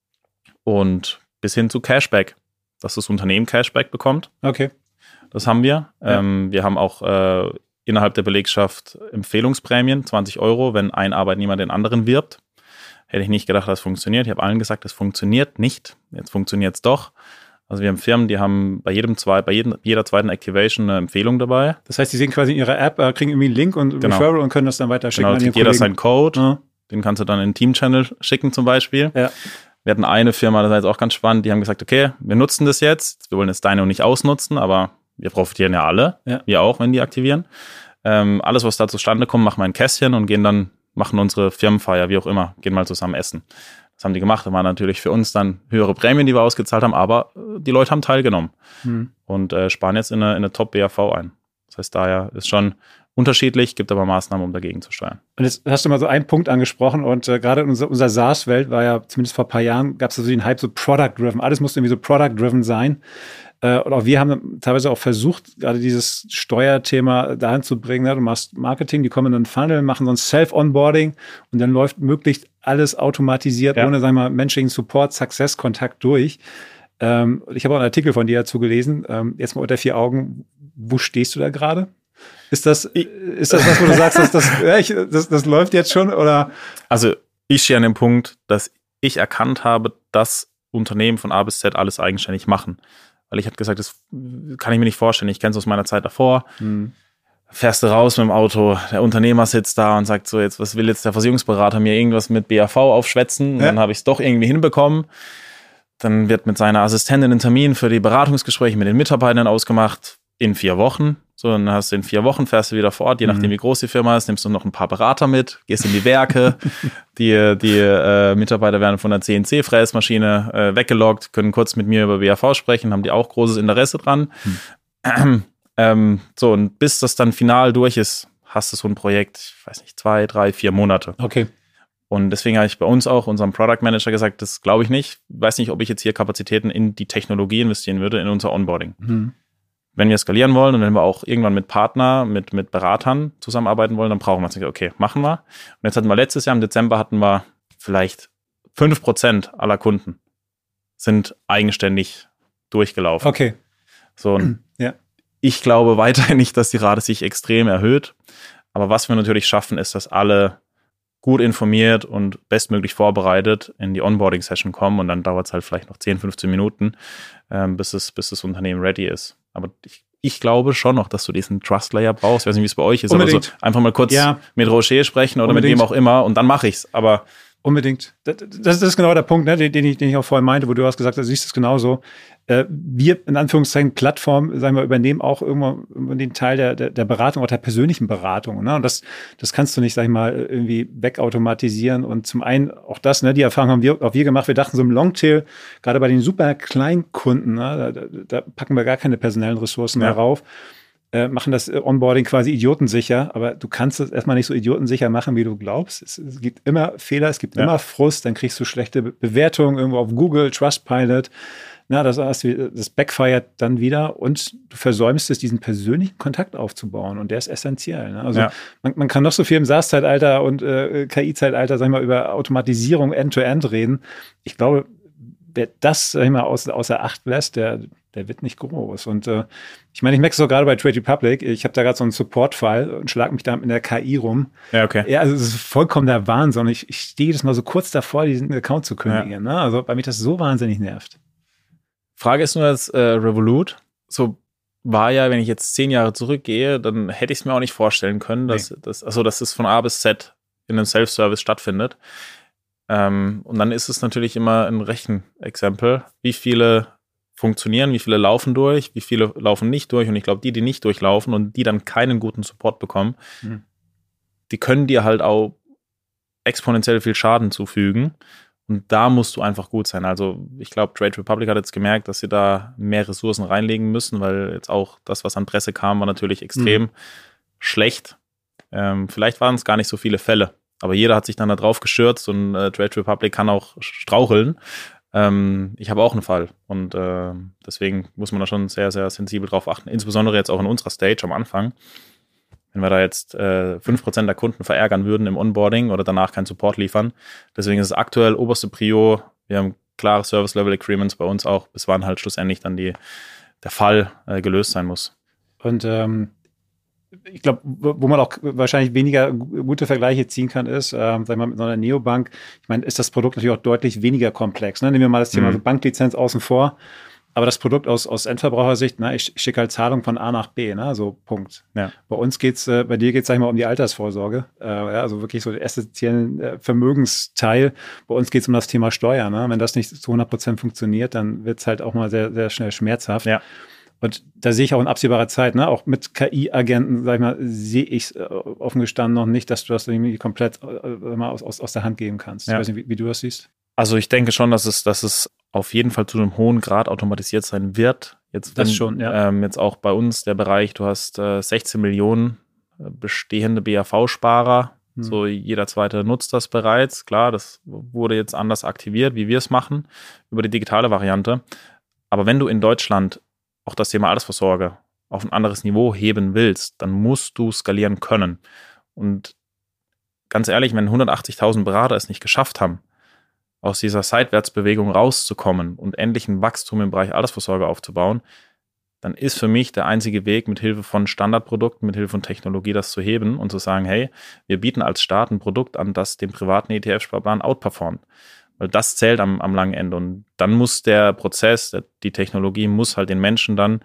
und bis hin zu Cashback, dass das Unternehmen Cashback bekommt. Okay. Das haben wir. Ja. Ähm, wir haben auch äh, innerhalb der Belegschaft Empfehlungsprämien, zwanzig Euro, wenn ein Arbeitnehmer den anderen wirbt. Hätte ich nicht gedacht, dass es funktioniert. Ich habe allen gesagt, es funktioniert nicht. Jetzt funktioniert es doch. Also wir haben Firmen, die haben bei jedem zwei, bei jedem, jeder zweiten Activation eine Empfehlung dabei. Das heißt, die sehen quasi in ihrer App, äh, kriegen irgendwie einen Link und genau. Referral und können das dann weiter schicken. Genau, kriegt jeder seinen Code. Ja. Den kannst du dann in den Team-Channel schicken zum Beispiel. Ja. Wir hatten eine Firma, das ist jetzt auch ganz spannend, die haben gesagt, okay, wir nutzen das jetzt, wir wollen jetzt Dyno nicht ausnutzen, aber wir profitieren ja alle, ja. wir auch, wenn die aktivieren. Ähm, alles, was da zustande kommt, machen wir ein Kästchen und gehen dann, machen unsere Firmenfeier, wie auch immer, gehen mal zusammen essen. Das haben die gemacht. Das waren natürlich für uns dann höhere Prämien, die wir ausgezahlt haben, aber die Leute haben teilgenommen mhm. und äh, sparen jetzt in eine, in eine Top-B A V ein. Das heißt, daher ist schon unterschiedlich, gibt aber Maßnahmen, um dagegen zu steuern. Und jetzt hast du mal so einen Punkt angesprochen und äh, gerade in unserer, unserer SaaS-Welt war ja, zumindest vor ein paar Jahren, gab es so den Hype so Product-Driven. Alles musste irgendwie so Product-Driven sein. Äh, und auch wir haben teilweise auch versucht, gerade dieses Steuerthema dahin zu bringen. Ne? Du machst Marketing, die kommen in einen Funnel, machen so ein Self-Onboarding und dann läuft möglichst alles automatisiert, ja. ohne, sagen wir mal, menschlichen Support, Success-Kontakt durch. Ähm, ich habe auch einen Artikel von dir dazu gelesen. Ähm, jetzt mal unter vier Augen, wo stehst du da gerade? Ist das, ist das was, wo du sagst, dass das, ja, ich, das, das läuft jetzt schon? Oder? Also ich stehe an dem Punkt, dass ich erkannt habe, dass Unternehmen von A bis Z alles eigenständig machen. Weil ich habe gesagt, das kann ich mir nicht vorstellen. Ich kenne es aus meiner Zeit davor. Hm. Fährst du raus mit dem Auto, der Unternehmer sitzt da und sagt so, jetzt was will jetzt der Versicherungsberater mir irgendwas mit B A V aufschwätzen? Und ja. dann habe ich es doch irgendwie hinbekommen. Dann wird mit seiner Assistentin ein Termin für die Beratungsgespräche mit den Mitarbeitern ausgemacht in vier Wochen. So, dann hast du in vier Wochen, fährst du wieder vor Ort, je nachdem, wie groß die Firma ist, nimmst du noch ein paar Berater mit, gehst in die Werke, die, die äh, Mitarbeiter werden von der C N C-Fräsmaschine äh, weggeloggt, können kurz mit mir über B A V sprechen, haben die auch großes Interesse dran. Hm. Ähm, so, und bis das dann final durch ist, hast du so ein Projekt, ich weiß nicht, zwei, drei, vier Monate. Okay. Und deswegen habe ich bei uns auch, unserem Product Manager, gesagt, das glaube ich nicht. Ich weiß nicht, ob ich jetzt hier Kapazitäten in die Technologie investieren würde, in unser Onboarding. Hm. Wenn wir skalieren wollen und wenn wir auch irgendwann mit Partner, mit, mit Beratern zusammenarbeiten wollen, dann brauchen wir es nicht. Okay, machen wir. Und jetzt hatten wir letztes Jahr im Dezember hatten wir vielleicht fünf Prozent aller Kunden sind eigenständig durchgelaufen. Okay. So, und ja. Ich glaube weiterhin nicht, dass die Rate sich extrem erhöht. Aber was wir natürlich schaffen, ist, dass alle gut informiert und bestmöglich vorbereitet in die Onboarding-Session kommen und dann dauert es halt vielleicht noch zehn, fünfzehn Minuten, ähm, bis, es, bis das Unternehmen ready ist. Aber ich, ich glaube schon noch, dass du diesen Trust-Layer brauchst. Ich weiß nicht, wie es bei euch ist, Unbedingt. aber so einfach mal kurz ja. mit Rocher sprechen oder Unbedingt. mit wem auch immer und dann mache ich's. Aber Unbedingt. Das, das ist genau der Punkt, ne, den, den, ich, den ich auch vorhin meinte, wo du hast gesagt hast, du siehst es genauso. Äh, wir, in Anführungszeichen, Plattform, sagen wir, übernehmen auch irgendwann den Teil der, der, der Beratung, auch der persönlichen Beratung. Ne? Und das, das kannst du nicht, sag ich mal, irgendwie wegautomatisieren. Und zum einen auch das, ne, die Erfahrung haben wir auch wir gemacht. Wir dachten so im Longtail, gerade bei den super kleinen Kunden, ne, da, da packen wir gar keine personellen Ressourcen ja. mehr rauf. Äh, machen das Onboarding quasi idiotensicher, aber du kannst es erstmal nicht so idiotensicher machen, wie du glaubst. Es, es gibt immer Fehler, es gibt ja. immer Frust, dann kriegst du schlechte Be- Bewertungen irgendwo auf Google, Trustpilot. Na, das, das backfired dann wieder und du versäumst es, diesen persönlichen Kontakt aufzubauen und der ist essentiell. Ne? Also ja. man, man kann noch so viel im SaaS-Zeitalter und äh, K I-Zeitalter, sag ich mal, über Automatisierung End-to-End reden. Ich glaube, wer das, sag ich mal, außer, außer Acht lässt, der der wird nicht groß. Und äh, ich meine, ich merke es auch gerade bei Trade Republic. Ich habe da gerade so einen Support-File und schlag mich da in der K I rum. Ja, okay. Ja, also es ist vollkommen der Wahnsinn. Ich, ich stehe jedes Mal so kurz davor, diesen Account zu kündigen. Ja. Ne? Also bei mir das so wahnsinnig nervt. Frage ist nur jetzt, äh, Revolut, so war ja, wenn ich jetzt zehn Jahre zurückgehe, dann hätte ich es mir auch nicht vorstellen können, dass, nee. dass, also, dass es von A bis Z in einem Self-Service stattfindet. Ähm, und dann ist es natürlich immer ein Rechenexempel, wie viele funktionieren, wie viele laufen durch, wie viele laufen nicht durch. Und ich glaube, die, die nicht durchlaufen und die dann keinen guten Support bekommen, mhm. die können dir halt auch exponentiell viel Schaden zufügen. Und da musst du einfach gut sein. Also ich glaube, Trade Republic hat jetzt gemerkt, dass sie da mehr Ressourcen reinlegen müssen, weil jetzt auch das, was an Presse kam, war natürlich extrem mhm. schlecht. Ähm, vielleicht waren es gar nicht so viele Fälle, aber jeder hat sich dann da drauf gestürzt und äh, Trade Republic kann auch straucheln. Ähm, ich habe auch einen Fall und äh, deswegen muss man da schon sehr, sehr sensibel drauf achten. Insbesondere jetzt auch in unserer Stage am Anfang. Wenn wir da jetzt äh, fünf Prozent der Kunden verärgern würden im Onboarding oder danach keinen Support liefern. Deswegen ist es aktuell oberste Prio. Wir haben klare Service-Level-Agreements bei uns auch, bis wann halt schlussendlich dann die, der Fall äh, gelöst sein muss. Und ähm, ich glaube, wo man auch wahrscheinlich weniger gute Vergleiche ziehen kann, ist, ähm, sag ich mal, mit so einer Neobank. Ich meine, ist das Produkt natürlich auch deutlich weniger komplex. Ne? Nehmen wir mal das Thema mhm. so Banklizenz außen vor. Aber das Produkt aus, aus Endverbrauchersicht, ne, ich schicke halt Zahlung von A nach B, ne, so Punkt. Ja. Bei uns geht's, äh, bei dir geht's, sag ich mal, um die Altersvorsorge. Äh, ja, also wirklich so den essentiellen äh, Vermögensteil. Bei uns geht's um das Thema Steuer. Ne? Wenn das nicht zu hundert Prozent funktioniert, dann wird's halt auch mal sehr, sehr schnell schmerzhaft. Ja. Und da sehe ich auch in absehbarer Zeit, ne, auch mit K I-Agenten, sag ich mal, sehe ich äh, offen gestanden noch nicht, dass du das irgendwie komplett äh, mal aus, aus, aus der Hand geben kannst. Ja. Ich weiß nicht, wie, wie du das siehst. Also ich denke schon, dass es, dass es auf jeden Fall zu einem hohen Grad automatisiert sein wird. Jetzt, das wenn, schon, ja. Ähm, jetzt auch bei uns der Bereich, du hast äh, sechzehn Millionen bestehende B A V-Sparer. Hm. So jeder zweite nutzt das bereits. Klar, das wurde jetzt anders aktiviert, wie wir es machen, über die digitale Variante. Aber wenn du in Deutschland auch das Thema Altersvorsorge auf ein anderes Niveau heben willst, dann musst du skalieren können. Und ganz ehrlich, wenn hundertachtzigtausend Berater es nicht geschafft haben, aus dieser Seitwärtsbewegung rauszukommen und endlich ein Wachstum im Bereich Altersvorsorge aufzubauen, dann ist für mich der einzige Weg, mit Hilfe von Standardprodukten, mit Hilfe von Technologie das zu heben und zu sagen, hey, wir bieten als Staat ein Produkt an, das den privaten E T F-Sparplan outperformt. Weil das zählt am, am langen Ende. Und dann muss der Prozess, der, die Technologie muss halt den Menschen dann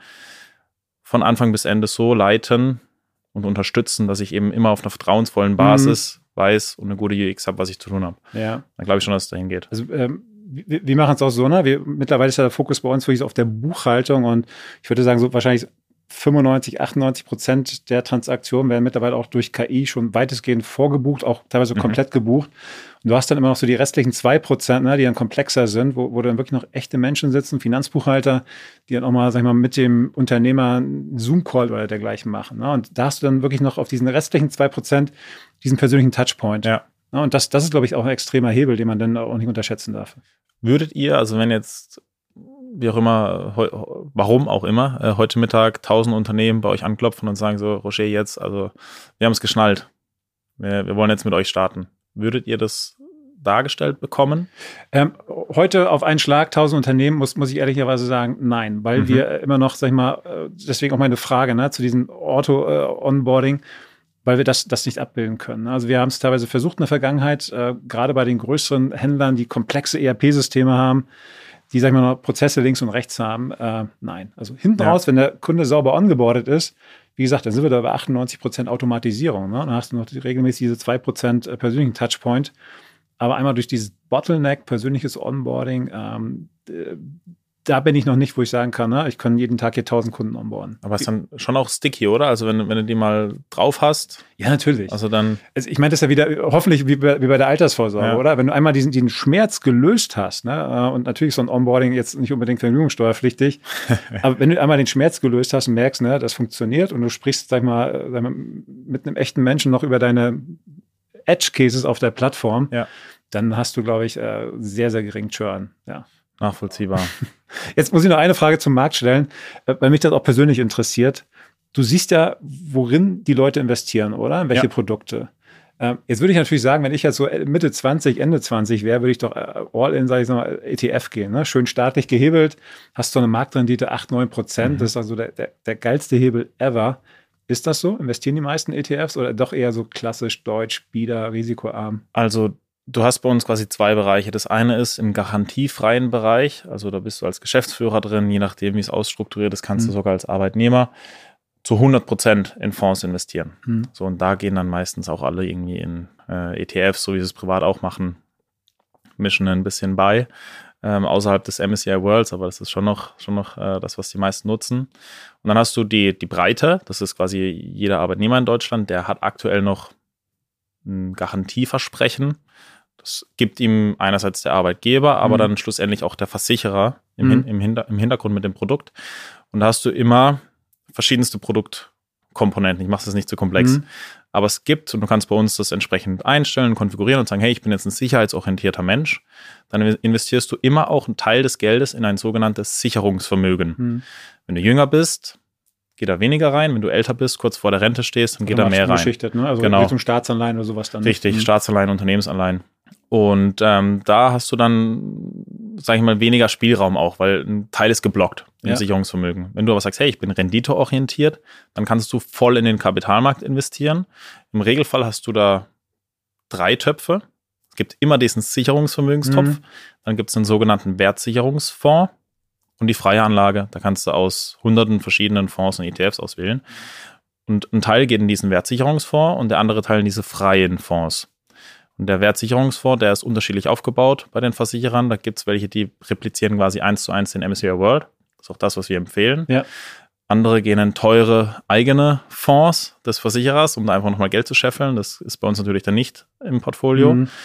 von Anfang bis Ende so leiten und unterstützen, dass ich eben immer auf einer vertrauensvollen Basis mhm. weiß und eine gute U X habe, was ich zu tun habe. Ja. Dann glaube ich schon, dass es dahin geht. Also ähm, wir, wir machen es auch so, ne? Wir, mittlerweile ist ja der Fokus bei uns wirklich auf der Buchhaltung und ich würde sagen, so wahrscheinlich fünfundneunzig, achtundneunzig Prozent der Transaktionen werden mittlerweile auch durch K I schon weitestgehend vorgebucht, auch teilweise mhm. komplett gebucht. Und du hast dann immer noch so die restlichen zwei Prozent, ne, die dann komplexer sind, wo, wo dann wirklich noch echte Menschen sitzen, Finanzbuchhalter, die dann auch mal, sag ich mal, mit dem Unternehmer einen Zoom-Call oder dergleichen machen. Ne? Und da hast du dann wirklich noch auf diesen restlichen zwei Prozent diesen persönlichen Touchpoint. Ja. Ne? Und das, das ist, glaube ich, auch ein extremer Hebel, den man dann auch nicht unterschätzen darf. Würdet ihr, also wenn jetzt wie auch immer, heu, warum auch immer, äh, heute Mittag tausend Unternehmen bei euch anklopfen und sagen so, Roger, jetzt, also wir haben es geschnallt, wir, wir wollen jetzt mit euch starten. Würdet ihr das dargestellt bekommen? Ähm, heute auf einen Schlag tausend Unternehmen, muss, muss ich ehrlicherweise sagen, nein, weil mhm. wir immer noch, sag ich mal, deswegen auch meine Frage, ne, zu diesem Auto-Onboarding, weil wir das, das nicht abbilden können. Also wir haben es teilweise versucht in der Vergangenheit, äh, gerade bei den größeren Händlern, die komplexe E R P-Systeme haben, die, sag ich mal, noch Prozesse links und rechts haben. Äh, nein. Also hinten ja. raus, wenn der Kunde sauber ongeboardet ist, wie gesagt, dann sind wir da bei achtundneunzig Prozent Automatisierung. Ne? Dann hast du noch die, regelmäßig diese zwei Prozent persönlichen Touchpoint. Aber einmal durch dieses Bottleneck, persönliches Onboarding, ähm, da bin ich noch nicht, wo ich sagen kann, ne? Ich kann jeden Tag hier tausend Kunden onboarden. Aber ist dann schon auch sticky, oder? Also wenn, wenn du die mal drauf hast. Ja, natürlich. Also dann. Also ich meine, das ist ja wieder hoffentlich wie bei, wie bei der Altersvorsorge, ja. oder? Wenn du einmal diesen, diesen Schmerz gelöst hast, ne? Und natürlich so ein Onboarding jetzt nicht unbedingt vergnügungssteuerpflichtig, aber wenn du einmal den Schmerz gelöst hast und merkst, ne, das funktioniert und du sprichst, sag ich mal, sag mal mit einem echten Menschen noch über deine Edge-Cases auf der Plattform, ja. dann hast du, glaube ich, sehr, sehr geringen Churn, ja. Nachvollziehbar. Jetzt muss ich noch eine Frage zum Markt stellen, weil mich das auch persönlich interessiert. Du siehst ja, worin die Leute investieren, oder? In welche ja. Produkte? Ähm, jetzt würde ich natürlich sagen, wenn ich jetzt so Mitte zwanzig, Ende zwanzig wäre, würde ich doch all in, sage ich mal, E T F gehen. Ne? Schön staatlich gehebelt, hast so eine Marktrendite acht, neun Prozent. Mhm. Das ist also der, der, der geilste Hebel ever. Ist das so? Investieren die meisten E T Fs oder doch eher so klassisch deutsch, bieder, risikoarm? Also du hast bei uns quasi zwei Bereiche. Das eine ist im garantiefreien Bereich, also da bist du als Geschäftsführer drin, je nachdem, wie es ausstrukturiert ist, kannst mhm. du sogar als Arbeitnehmer zu hundert Prozent in Fonds investieren. Mhm. So, und da gehen dann meistens auch alle irgendwie in äh, E T Fs, so wie sie es privat auch machen, mischen ein bisschen bei, ähm, außerhalb des M S C I Worlds, aber das ist schon noch, schon noch äh, das, was die meisten nutzen. Und dann hast du die, die Breite, das ist quasi jeder Arbeitnehmer in Deutschland, der hat aktuell noch ein Garantieversprechen. Das gibt ihm einerseits der Arbeitgeber, aber mhm. dann schlussendlich auch der Versicherer im, mhm. im, Hinter, im Hintergrund mit dem Produkt. Und da hast du immer verschiedenste Produktkomponenten. Ich mache das nicht zu komplex. Mhm. Aber es gibt, und du kannst bei uns das entsprechend einstellen, konfigurieren und sagen, hey, ich bin jetzt ein sicherheitsorientierter Mensch. Dann investierst du immer auch einen Teil des Geldes in ein sogenanntes Sicherungsvermögen. Mhm. Wenn du jünger bist, geht da weniger rein. Wenn du älter bist, kurz vor der Rente stehst, dann geht da mehr rein. Geschichtet, ne? Also genau. Richtung Staatsanleihen oder sowas dann. Richtig, mhm. Staatsanleihen, Unternehmensanleihen. Und ähm, da hast du dann, sage ich mal, weniger Spielraum auch, weil ein Teil ist geblockt im ja. Sicherungsvermögen. Wenn du aber sagst, hey, ich bin renditeorientiert, dann kannst du voll in den Kapitalmarkt investieren. Im Regelfall hast du da drei Töpfe. Es gibt immer diesen Sicherungsvermögenstopf. Mhm. Dann gibt es einen sogenannten Wertsicherungsfonds und die freie Anlage. Da kannst du aus hunderten verschiedenen Fonds und E T Fs auswählen. Und ein Teil geht in diesen Wertsicherungsfonds und der andere Teil in diese freien Fonds. Und der Wertsicherungsfonds, der ist unterschiedlich aufgebaut bei den Versicherern. Da gibt es welche, die replizieren quasi eins zu eins den M S C I World. Das ist auch das, was wir empfehlen. Ja. Andere gehen in teure eigene Fonds des Versicherers, um da einfach nochmal Geld zu scheffeln. Das ist bei uns natürlich dann nicht im Portfolio. Mhm.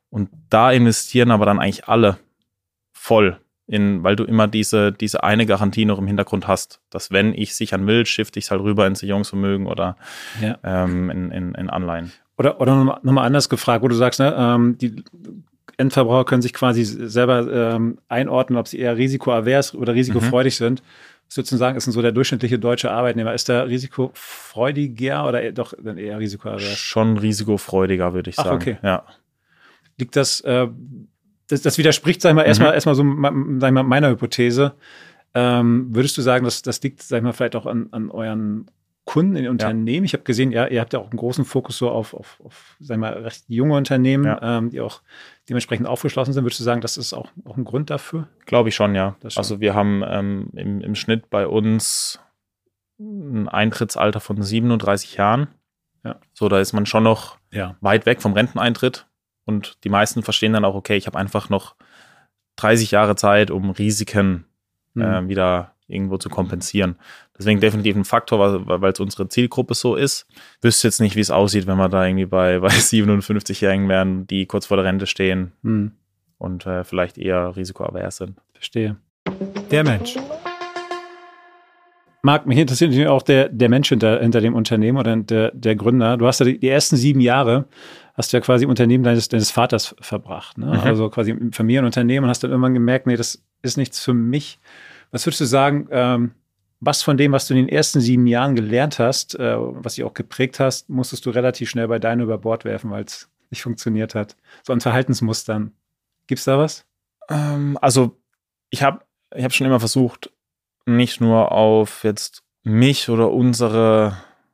Und da investieren aber dann eigentlich alle voll in, weil du immer diese, diese eine Garantie noch im Hintergrund hast, dass wenn ich sichern will, shifte ich es halt rüber ins Sicherungsvermögen oder ja. ähm, in, in, in Anleihen. Oder, oder nochmal noch mal anders gefragt, wo du sagst, ne, ähm, die Endverbraucher können sich quasi selber ähm, einordnen, ob sie eher risikoavers oder risikofreudig mhm. sind. Was würdest du sagen, ist denn so der durchschnittliche deutsche Arbeitnehmer? Ist der risikofreudiger oder eher, doch dann eher risikoavers? Schon risikofreudiger, würde ich Ach, sagen. Okay. Ja. Liegt das, äh, das, das widerspricht, sag ich mal, mhm. erstmal, erstmal so sag ich mal, meiner Hypothese. Ähm, würdest du sagen, dass das liegt, sag ich mal, vielleicht auch an, an euren Kunden in den Unternehmen? Ja. Ich habe gesehen, ja, ihr habt ja auch einen großen Fokus so auf, auf, auf sag ich mal, recht junge Unternehmen, ja. ähm, die auch dementsprechend aufgeschlossen sind. Würdest du sagen, das ist auch, auch ein Grund dafür? Glaube ich schon, ja. Schon. Also wir haben ähm, im, im Schnitt bei uns ein Eintrittsalter von siebenunddreißig Jahren. Ja. So, da ist man schon noch ja. weit weg vom Renteneintritt. Und die meisten verstehen dann auch, okay, ich habe einfach noch dreißig Jahre Zeit, um Risiken mhm. äh, wieder irgendwo zu kompensieren. Deswegen definitiv ein Faktor, weil es unsere Zielgruppe so ist. Wüsste jetzt nicht, wie es aussieht, wenn wir da irgendwie bei, bei siebenundfünfzig-Jährigen wären, die kurz vor der Rente stehen mhm. und äh, vielleicht eher risikoavers sind. Verstehe. Der Mensch. Marc, mich interessiert natürlich auch der, der Mensch hinter, hinter dem Unternehmen oder der, der Gründer. Du hast ja die, die ersten sieben Jahre hast du ja quasi im Unternehmen deines, deines Vaters verbracht. Ne? Mhm. Also quasi im Familienunternehmen und hast dann irgendwann gemerkt, nee, das ist nichts für mich. Was würdest du sagen, ähm, was von dem, was du in den ersten sieben Jahren gelernt hast, äh, was dich auch geprägt hast, musstest du relativ schnell bei Dyno über Bord werfen, weil es nicht funktioniert hat? So an Verhaltensmustern. Gibt's da was? Ähm, also ich habe ich hab schon immer versucht, nicht nur auf jetzt mich oder unsere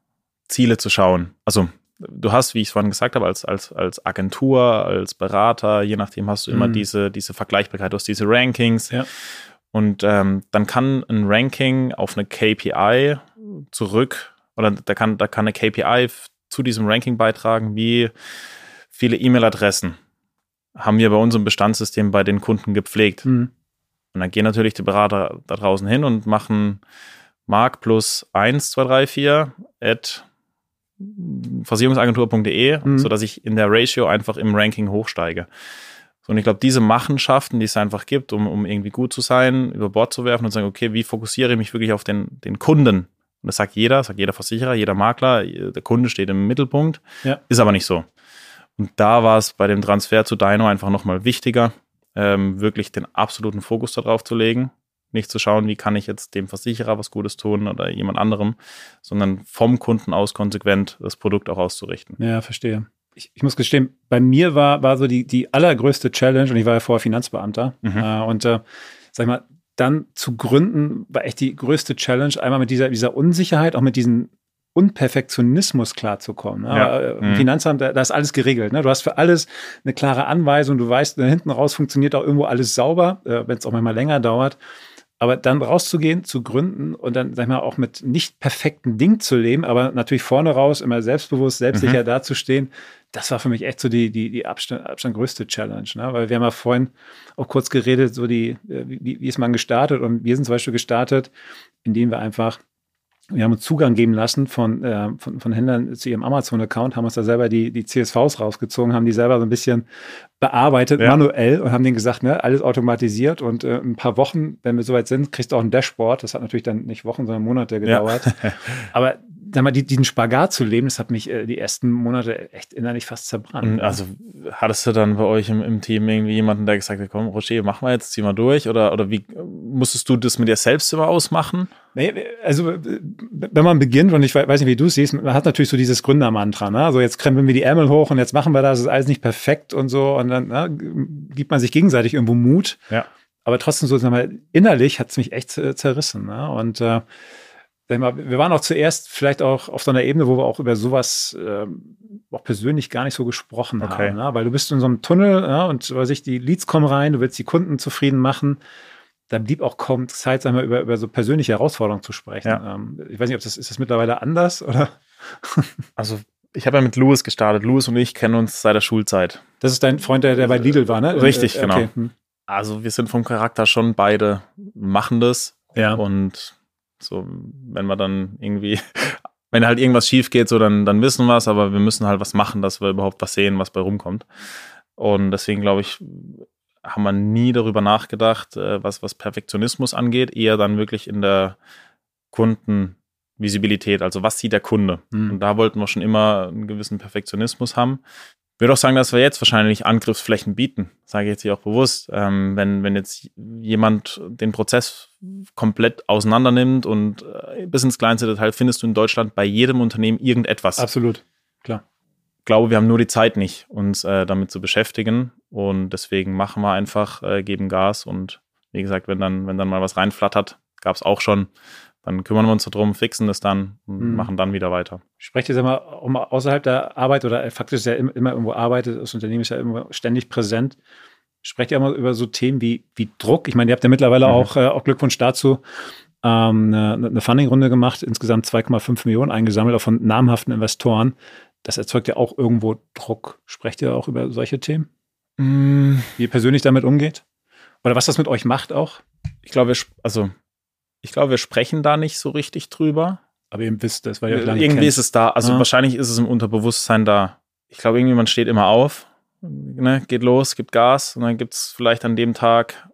Ziele zu schauen. Also du hast, wie ich es vorhin gesagt habe, als, als, als Agentur, als Berater, je nachdem hast du immer mhm. diese, diese Vergleichbarkeit, du hast diese Rankings. Ja. Und ähm, dann kann ein Ranking auf eine K P I zurück, oder da kann, da kann eine K P I zu diesem Ranking beitragen, wie viele E-Mail-Adressen haben wir bei unserem Bestandssystem bei den Kunden gepflegt. Mhm. Und dann gehen natürlich die Berater da draußen hin und machen Mark plus eins, zwei, drei, vier at versicherungsagentur punkt de, mhm. sodass ich in der Ratio einfach im Ranking hochsteige. So, und ich glaube, diese Machenschaften, die es einfach gibt, um, um irgendwie gut zu sein, über Bord zu werfen und zu sagen, okay, wie fokussiere ich mich wirklich auf den, den Kunden? Und das sagt jeder, sagt jeder Versicherer, jeder Makler, der Kunde steht im Mittelpunkt, ja. ist aber nicht so. Und da war es bei dem Transfer zu Dyno einfach nochmal wichtiger, ähm, wirklich den absoluten Fokus darauf zu legen. Nicht zu schauen, wie kann ich jetzt dem Versicherer was Gutes tun oder jemand anderem, sondern vom Kunden aus konsequent das Produkt auch auszurichten. Ja, verstehe. Ich, ich muss gestehen, bei mir war, war so die, die allergrößte Challenge, und ich war ja vorher Finanzbeamter, mhm. äh, und äh, sag ich mal, dann zu gründen, war echt die größte Challenge, einmal mit dieser, dieser Unsicherheit, auch mit diesem Unperfektionismus klarzukommen. Ja. Ja. Im mhm. Finanzamt, da, da ist alles geregelt. Ne? Du hast für alles eine klare Anweisung, du weißt, hinten raus funktioniert auch irgendwo alles sauber, äh, wenn es auch manchmal länger dauert. Aber dann rauszugehen, zu gründen und dann, sag ich mal, auch mit nicht perfekten Dingen zu leben, aber natürlich vorne raus immer selbstbewusst, selbstsicher mhm. dazustehen, das war für mich echt so die, die, die Abstand, Abstand größte Challenge. Ne? Weil wir haben ja vorhin auch kurz geredet, so die, wie, wie ist man gestartet? Und wir sind zum Beispiel gestartet, indem wir einfach, wir haben uns Zugang geben lassen von, äh, von, von Händlern zu ihrem Amazon-Account, haben uns da selber die, die C S Vs rausgezogen, haben die selber so ein bisschen bearbeitet, ja. manuell, und haben denen gesagt, ne, alles automatisiert, und äh, ein paar Wochen, wenn wir soweit sind, kriegst du auch ein Dashboard. Das hat natürlich dann nicht Wochen, sondern Monate gedauert. Ja. Aber sag mal, die, diesen Spagat zu leben, das hat mich äh, die ersten Monate echt innerlich fast zerbrannt. Und also hattest du dann bei euch im, im Team irgendwie jemanden, der gesagt hat, komm, Roger, machen wir jetzt, zieh mal durch? Oder, oder wie musstest du das mit dir selbst immer ausmachen? Nee, also wenn man beginnt, und ich weiß nicht, wie du es siehst, man hat natürlich so dieses Gründermantra, ne? Also jetzt krempeln wir die Ärmel hoch und jetzt machen wir das, ist alles nicht perfekt und so, und dann ne, gibt man sich gegenseitig irgendwo Mut. Ja. Aber trotzdem so, sag mal, innerlich hat es mich echt zerrissen. Ne? Und äh, sag mal, wir waren auch zuerst vielleicht auch auf so einer Ebene, wo wir auch über sowas äh, auch persönlich gar nicht so gesprochen okay. haben. Ne? Weil du bist in so einem Tunnel, ja, und weiß ich, die Leads kommen rein, du willst die Kunden zufrieden machen. Da blieb auch kaum Zeit, sagen wir, über, über so persönliche Herausforderungen zu sprechen. Ja. Ähm, ich weiß nicht, ob das ist das mittlerweile anders, oder? Also ich habe ja mit Louis gestartet. Louis und ich kennen uns seit der Schulzeit. Das ist dein Freund, der, der bei Lidl war, ne? Richtig, äh, okay. genau. Hm. Also wir sind vom Charakter schon beide Machendes. Ja. Und so, wenn wir dann irgendwie, wenn halt irgendwas schief geht, so dann, dann wissen wir es, aber wir müssen halt was machen, dass wir überhaupt was sehen, was bei rumkommt. Und deswegen glaube ich, haben wir nie darüber nachgedacht, was, was Perfektionismus angeht, eher dann wirklich in der Kundenvisibilität, also was sieht der Kunde? Mhm. Und da wollten wir schon immer einen gewissen Perfektionismus haben. Ich würde auch sagen, dass wir jetzt wahrscheinlich Angriffsflächen bieten, sage ich jetzt hier auch bewusst. Ähm, wenn, wenn jetzt jemand den Prozess komplett auseinander nimmt und äh, bis ins kleinste Detail, findest du in Deutschland bei jedem Unternehmen irgendetwas. Absolut, klar. Ich glaube, wir haben nur die Zeit nicht, uns äh, damit zu beschäftigen, und deswegen machen wir einfach, äh, geben Gas, und wie gesagt, wenn dann, wenn dann mal was reinflattert, gab es auch schon, dann kümmern wir uns darum, fixen das dann und mhm. machen dann wieder weiter. Sprecht ihr mal um außerhalb der Arbeit oder faktisch ist ja immer, immer irgendwo arbeitet, das Unternehmen ist ja immer ständig präsent. Sprecht ihr mal über so Themen wie, wie Druck? Ich meine, ihr habt ja mittlerweile mhm. auch, äh, auch Glückwunsch dazu, ähm, eine, eine Funding-Runde gemacht, insgesamt zwei Komma fünf Millionen eingesammelt, auch von namhaften Investoren. Das erzeugt ja auch irgendwo Druck. Sprecht ihr auch über solche Themen? Mm. Wie ihr persönlich damit umgeht? Oder was das mit euch macht auch? Ich glaube, wir, also, ich glaube, wir sprechen da nicht so richtig drüber. Aber ihr wisst es, weil ihr lange Irgendwie kennt. Ist es da. Also ja. Wahrscheinlich ist es im Unterbewusstsein da. Ich glaube, irgendwie man steht immer auf, ne, geht los, gibt Gas, und dann gibt es vielleicht an dem Tag,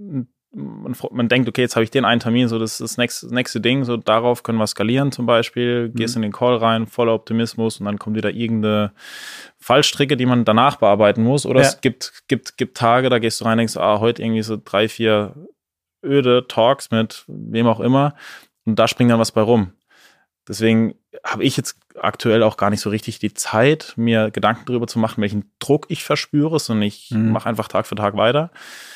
man, man denkt, okay, jetzt habe ich den einen Termin, so das ist das nächste, das nächste Ding, so darauf können wir skalieren zum Beispiel, gehst mhm. in den Call rein, voller Optimismus, und dann kommt wieder irgendeine Fallstricke, die man danach bearbeiten muss, oder ja. es gibt, gibt, gibt Tage, da gehst du rein und denkst, ah, heute irgendwie so drei, vier öde Talks mit wem auch immer, und da springt dann was bei rum. Deswegen habe ich jetzt aktuell auch gar nicht so richtig die Zeit, mir Gedanken darüber zu machen, welchen Druck ich verspüre, sondern ich mhm. mache einfach Tag für Tag weiter.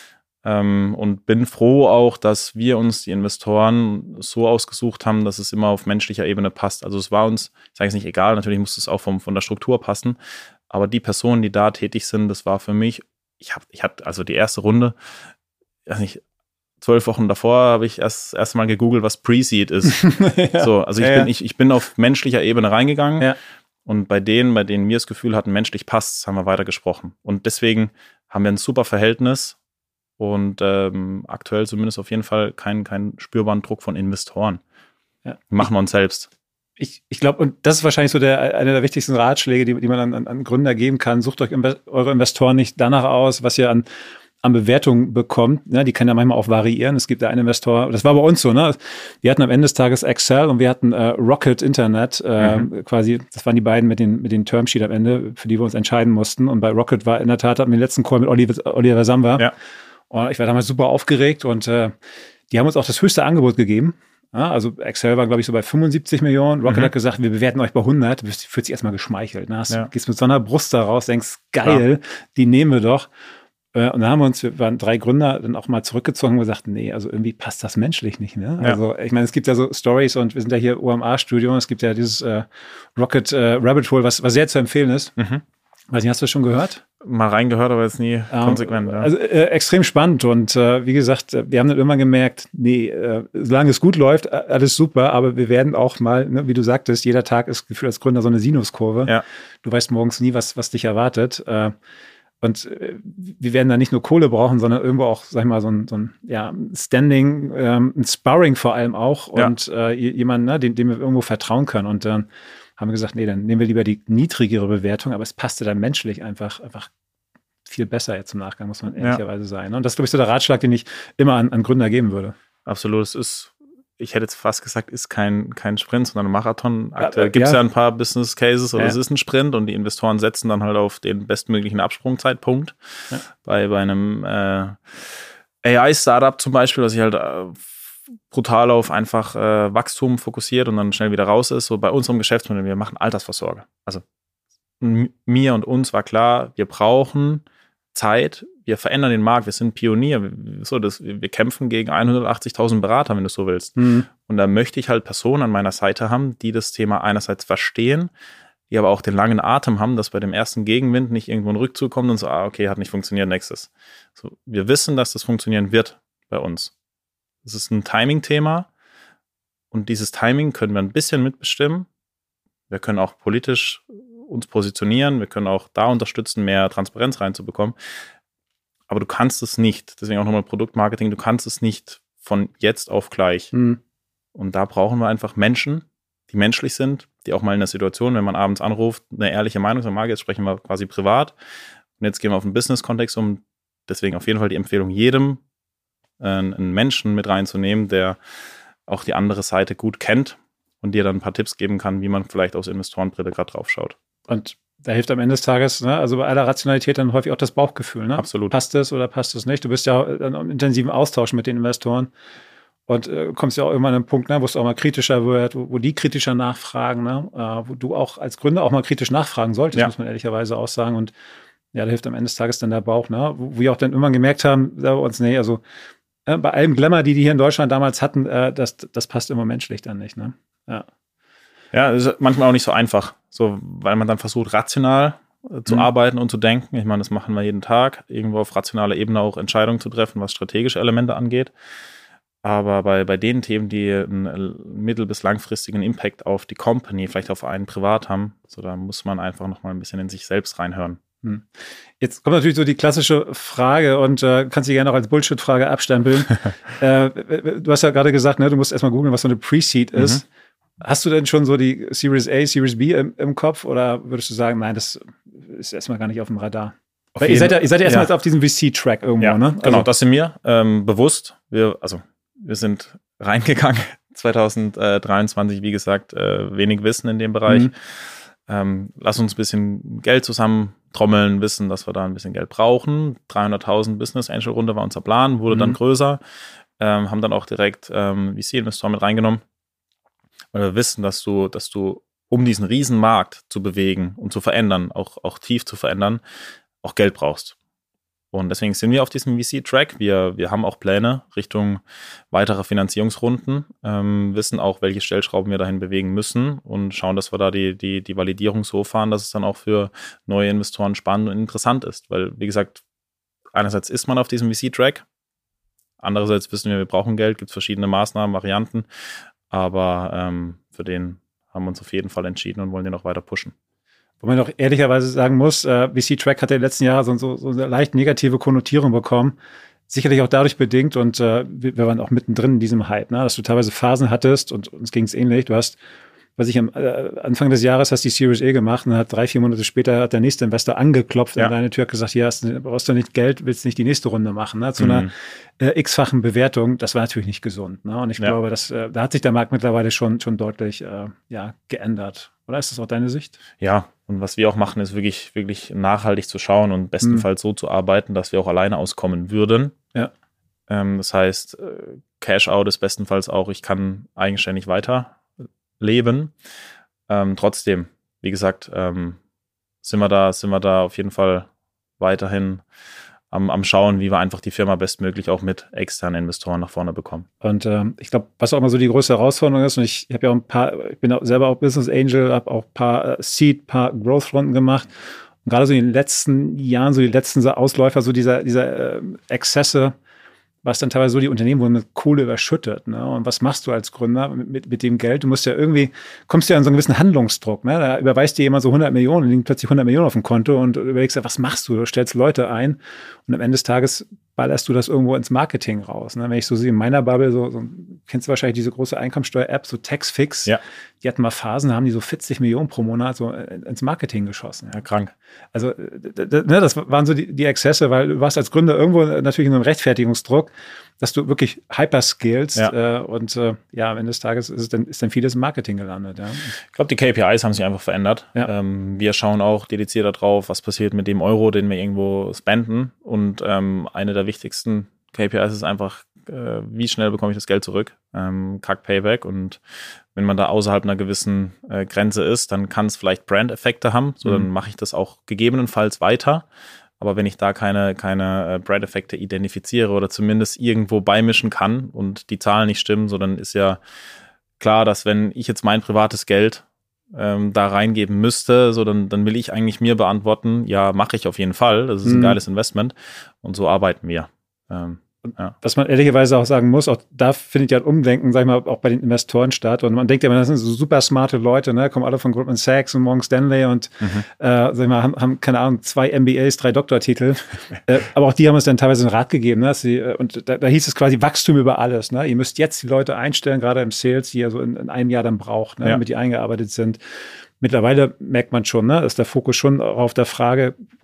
Ähm, und bin froh auch, dass wir uns die Investoren so ausgesucht haben, dass es immer auf menschlicher Ebene passt. Also es war uns, ich sage es nicht egal, natürlich muss es auch vom, von der Struktur passen, aber die Personen, die da tätig sind, das war für mich, ich habe, ich hatte also die erste Runde, ich weiß nicht, zwölf Wochen davor habe ich erst erst mal gegoogelt, was Pre-Seed ist. ja. So, also ich ja, bin, ja. ich, ich bin auf menschlicher Ebene reingegangen. Ja. Und bei denen, bei denen wir das Gefühl hatten, menschlich passt, haben wir weiter gesprochen. Und deswegen haben wir ein super Verhältnis und ähm, aktuell zumindest auf jeden Fall keinen, keinen spürbaren Druck von Investoren. Ja. Machen wir uns selbst. Ich, ich glaube, und das ist wahrscheinlich so der, einer der wichtigsten Ratschläge, die, die man an, an Gründer geben kann. Sucht euch eure Investoren nicht danach aus, was ihr an an Bewertungen bekommt, ne, die können ja manchmal auch variieren. Es gibt da einen Investor, das war bei uns so, ne? Wir hatten am Ende des Tages Excel und wir hatten äh, Rocket Internet, äh, mhm. quasi, das waren die beiden mit den, mit den Termsheet am Ende, für die wir uns entscheiden mussten. Und bei Rocket war in der Tat, hatten wir den letzten Call mit Oliver, Oliver Samba. Ja. Und ich war damals super aufgeregt und äh, die haben uns auch das höchste Angebot gegeben. Ja, also Excel war, glaube ich, so bei fünfundsiebzig Millionen. Rocket mhm. hat gesagt, wir bewerten euch bei hundert. Du fühlst dich erstmal geschmeichelt. Ne? Ja. Gehst mit so einer Brust da raus, denkst, geil, ja. die nehmen wir doch. Und dann haben wir uns, wir waren drei Gründer, dann auch mal zurückgezogen und gesagt, nee, also irgendwie passt das menschlich nicht, ne? Ja. Also ich meine, es gibt ja so Stories und wir sind ja hier O M A-Studio und es gibt ja dieses äh, Rocket äh, Rabbit Hole, was, was sehr zu empfehlen ist. Mhm. Weiß nicht, hast du das schon gehört? Mal reingehört, aber jetzt nie ähm, konsequent. Ja. Also äh, extrem spannend und äh, wie gesagt, wir haben dann irgendwann gemerkt, nee, äh, solange es gut läuft, alles super, aber wir werden auch mal, ne, wie du sagtest, jeder Tag ist gefühlt als Gründer so eine Sinuskurve. Ja. Du weißt morgens nie, was, was dich erwartet. Äh, Und wir werden da nicht nur Kohle brauchen, sondern irgendwo auch, sag ich mal, so ein, so ein ja, Standing, ähm, ein Sparring vor allem auch und ja. äh, jemanden, ne, dem, dem wir irgendwo vertrauen können. Und dann haben wir gesagt, nee, dann nehmen wir lieber die niedrigere Bewertung, aber es passte dann menschlich einfach, einfach viel besser jetzt im Nachgang, muss man ehrlicherweise ja. sein. Und das ist, glaube ich, so der Ratschlag, den ich immer an, an Gründer geben würde. Absolut, es ist ich hätte jetzt fast gesagt, ist kein, kein Sprint, sondern ein Marathon. Aktuell gibt es ja. ja ein paar Business Cases oder ja. es ist ein Sprint und die Investoren setzen dann halt auf den bestmöglichen Absprungzeitpunkt. Ja. Bei, bei einem äh, A I-Startup zum Beispiel, das sich halt äh, brutal auf einfach äh, Wachstum fokussiert und dann schnell wieder raus ist. So bei unserem Geschäftsmodell, wir machen Altersvorsorge. Also m- mir und uns war klar, wir brauchen Zeit, wir verändern den Markt, wir sind Pionier, so, das, wir kämpfen gegen hundertachtzigtausend Berater, wenn du so willst. Mhm. Und da möchte ich halt Personen an meiner Seite haben, die das Thema einerseits verstehen, die aber auch den langen Atem haben, dass bei dem ersten Gegenwind nicht irgendwo ein Rückzug kommt und so, ah, okay, hat nicht funktioniert, nächstes. So, wir wissen, dass das funktionieren wird bei uns. Das ist ein Timing-Thema und dieses Timing können wir ein bisschen mitbestimmen. Wir können auch politisch uns positionieren, wir können auch da unterstützen, mehr Transparenz reinzubekommen. Aber du kannst es nicht, deswegen auch nochmal Produktmarketing, du kannst es nicht von jetzt auf gleich. Mhm. Und da brauchen wir einfach Menschen, die menschlich sind, die auch mal in der Situation, wenn man abends anruft, eine ehrliche Meinung sagen, Marc, jetzt sprechen wir quasi privat. Und jetzt gehen wir auf den Business-Kontext um. Deswegen auf jeden Fall die Empfehlung, jedem äh, einen Menschen mit reinzunehmen, der auch die andere Seite gut kennt und dir dann ein paar Tipps geben kann, wie man vielleicht aus Investorenbrille gerade drauf schaut. Und da hilft am Ende des Tages, ne, also bei aller Rationalität dann häufig auch das Bauchgefühl. Ne? Absolut. Passt es oder passt es nicht? Du bist ja dann im intensiven Austausch mit den Investoren und äh, kommst ja auch irgendwann an einen Punkt, ne, wo es auch mal kritischer wird, wo, wo die kritischer nachfragen, ne? äh, wo du auch als Gründer auch mal kritisch nachfragen solltest, ja. muss man ehrlicherweise auch sagen. Und ja, da hilft am Ende des Tages dann der Bauch, ne? wo, wo wir auch dann irgendwann gemerkt haben, da bei uns, nee, also äh, bei allem Glamour, die die hier in Deutschland damals hatten, äh, das, das passt immer menschlich dann nicht. Ne? Ja. Ja, es ist manchmal auch nicht so einfach, so, weil man dann versucht, rational äh, zu mhm. arbeiten und zu denken. Ich meine, das machen wir jeden Tag, irgendwo auf rationaler Ebene auch Entscheidungen zu treffen, was strategische Elemente angeht. Aber bei, bei den Themen, die einen mittel- bis langfristigen Impact auf die Company, vielleicht auf einen privat haben, so, da muss man einfach nochmal ein bisschen in sich selbst reinhören. Hm. Jetzt kommt natürlich so die klassische Frage und äh, kannst sie gerne auch als Bullshit-Frage abstempeln. äh, du hast ja gerade gesagt, ne, du musst erstmal googeln, was so eine Pre-Seed ist. Mhm. Hast du denn schon so die Series A, Series B im, im Kopf oder würdest du sagen, nein, das ist erstmal gar nicht auf dem Radar? Weil ihr seid ja, ihr seid ja erstmal ja. auf diesem V C-Track irgendwo, ja, ne? Also, genau, das sind wir ähm, bewusst. Wir, also wir sind reingegangen zwanzig dreiundzwanzig, wie gesagt, äh, wenig Wissen in dem Bereich. Mhm. Ähm, lass uns ein bisschen Geld zusammentrommeln, wissen, dass wir da ein bisschen Geld brauchen. dreihunderttausend Business Angel Runde war unser Plan, wurde mhm. dann größer, ähm, haben dann auch direkt ähm, V C-Investoren mit reingenommen. Weil wir wissen, dass du, dass du, um diesen Riesenmarkt zu bewegen und zu verändern, auch, auch tief zu verändern, auch Geld brauchst. Und deswegen sind wir auf diesem V C-Track. Wir, wir haben auch Pläne Richtung weiterer Finanzierungsrunden, ähm, wissen auch, welche Stellschrauben wir dahin bewegen müssen und schauen, dass wir da die, die, die Validierung so fahren, dass es dann auch für neue Investoren spannend und interessant ist. Weil, wie gesagt, einerseits ist man auf diesem V C-Track, andererseits wissen wir, wir brauchen Geld, gibt es verschiedene Maßnahmen, Varianten. Aber ähm, für den haben wir uns auf jeden Fall entschieden und wollen den auch weiter pushen. Wo man auch ehrlicherweise sagen muss, äh, V C-Track hat ja in den letzten Jahren so, so, so eine leicht negative Konnotierung bekommen. Sicherlich auch dadurch bedingt und äh, wir, wir waren auch mittendrin in diesem Hype, ne? Dass du teilweise Phasen hattest und uns ging es ähnlich. Du hast, was ich am äh, Anfang des Jahres hast die Series A gemacht und hat drei, vier Monate später hat der nächste Investor angeklopft ja. an deine Tür, gesagt, hier hast du, brauchst du nicht Geld, willst nicht die nächste Runde machen, ne? Zu mhm. einer äh, x-fachen Bewertung. Das war natürlich nicht gesund, ne? Und ich ja. glaube, dass, äh, da hat sich der Markt mittlerweile schon, schon deutlich äh, ja, geändert. Oder ist das auch deine Sicht? Ja, und was wir auch machen, ist wirklich, wirklich nachhaltig zu schauen und bestenfalls mhm. so zu arbeiten, dass wir auch alleine auskommen würden. Ja. Ähm, das heißt, äh, Cash-out ist bestenfalls auch, ich kann eigenständig weiter leben. Ähm, trotzdem, wie gesagt, ähm, sind wir da, sind wir da auf jeden Fall weiterhin am, am Schauen, wie wir einfach die Firma bestmöglich auch mit externen Investoren nach vorne bekommen. Und ähm, ich glaube, was auch immer so die größte Herausforderung ist, und ich, ich habe ja auch ein paar, ich bin auch selber auch Business Angel, habe auch ein paar äh, Seed, paar Growth-Runden gemacht. Und gerade so in den letzten Jahren, so die letzten so Ausläufer, so dieser, dieser äh, Exzesse, was dann teilweise so die Unternehmen wurden mit Kohle überschüttet. Ne? Und was machst du als Gründer mit, mit, mit dem Geld? Du musst ja irgendwie, kommst ja an so einen gewissen Handlungsdruck. Ne? Da überweist dir jemand so hundert Millionen, liegen plötzlich hundert Millionen auf dem Konto und du überlegst ja, was machst du? Du stellst Leute ein und am Ende des Tages ballerst du das irgendwo ins Marketing raus. Ne? Wenn ich so sehe, in meiner Bubble, so, so kennst du wahrscheinlich diese große Einkommensteuer-App, so Taxfix, ja. die hatten mal Phasen, da haben die so vierzig Millionen pro Monat so ins Marketing geschossen. Ja, krank. Also d- d- ne, das waren so die, die Exzesse, weil du warst als Gründer irgendwo natürlich in einem Rechtfertigungsdruck, dass du wirklich hyperscalest ja. äh, und äh, ja, am Ende des Tages ist, es dann, ist dann vieles im Marketing gelandet. Ja. Ich glaube, die K P Is haben sich einfach verändert. Ja. Ähm, wir schauen auch dediziert darauf, was passiert mit dem Euro, den wir irgendwo spenden. Und ähm, eine der wichtigsten K P Is ist einfach, äh, wie schnell bekomme ich das Geld zurück? Ähm, C A C Payback. Und wenn man da außerhalb einer gewissen äh, Grenze ist, dann kann es vielleicht Brand-Effekte haben. So, mhm. dann mache ich das auch gegebenenfalls weiter. Aber wenn ich da keine, keine Brand-Effekte identifiziere oder zumindest irgendwo beimischen kann und die Zahlen nicht stimmen, so dann ist ja klar, dass wenn ich jetzt mein privates Geld ähm, da reingeben müsste, so dann, dann will ich eigentlich mir beantworten, ja, mache ich auf jeden Fall, das ist ein mhm. geiles Investment und so arbeiten wir. Ähm, ja. Was man ehrlicherweise auch sagen muss, auch da findet ja ein Umdenken, sag ich mal, auch bei den Investoren statt. Und man denkt ja, das sind so super smarte Leute, ne, kommen alle von Goldman Sachs und Morgan Stanley und mhm. äh, sag ich mal, haben, haben, keine Ahnung, zwei M B As, drei Doktortitel. äh, aber auch die haben uns dann teilweise einen Rat gegeben, ne, dass sie, äh, und da, da hieß es quasi Wachstum über alles. Ne? Ihr müsst jetzt die Leute einstellen, gerade im Sales, die ihr so in, in einem Jahr dann braucht, ne, ja. damit die eingearbeitet sind. Mittlerweile merkt man schon, ne, ist der Fokus schon auf der Frage,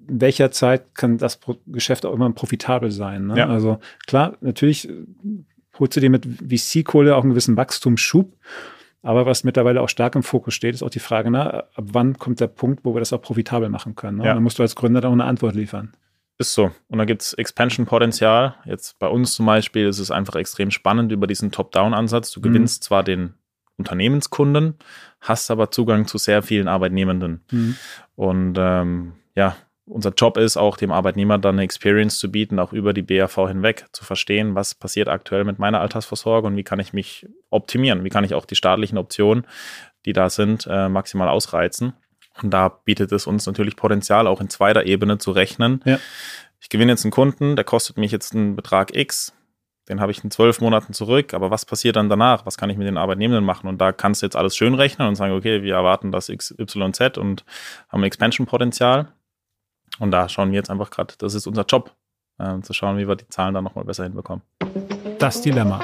in welcher Zeit kann das Pro- Geschäft auch immer profitabel sein. Ne? Ja. Also klar, natürlich holst du dir mit V C-Kohle auch einen gewissen Wachstumsschub. Aber was mittlerweile auch stark im Fokus steht, ist auch die Frage, na, ab wann kommt der Punkt, wo wir das auch profitabel machen können. Ne? Ja. Und dann musst du als Gründer da auch eine Antwort liefern. Ist so. Und da gibt es Expansion-Potenzial. Jetzt bei uns zum Beispiel ist es einfach extrem spannend über diesen Top-Down-Ansatz. Du gewinnst mhm. zwar den Unternehmenskunden, hast aber Zugang zu sehr vielen Arbeitnehmenden. Mhm. Und ähm, ja, unser Job ist auch, dem Arbeitnehmer dann eine Experience zu bieten, auch über die B A V hinweg, zu verstehen, was passiert aktuell mit meiner Altersvorsorge und wie kann ich mich optimieren, wie kann ich auch die staatlichen Optionen, die da sind, äh, maximal ausreizen. Und da bietet es uns natürlich Potenzial, auch in zweiter Ebene zu rechnen. Ja. Ich gewinne jetzt einen Kunden, der kostet mich jetzt einen Betrag X, den habe ich in zwölf Monaten zurück, aber was passiert dann danach? Was kann ich mit den Arbeitnehmenden machen? Und da kannst du jetzt alles schön rechnen und sagen, okay, wir erwarten das X Y Z und haben Expansion-Potenzial. Und da schauen wir jetzt einfach gerade, das ist unser Job, äh, zu schauen, wie wir die Zahlen dann nochmal besser hinbekommen. Das Dilemma.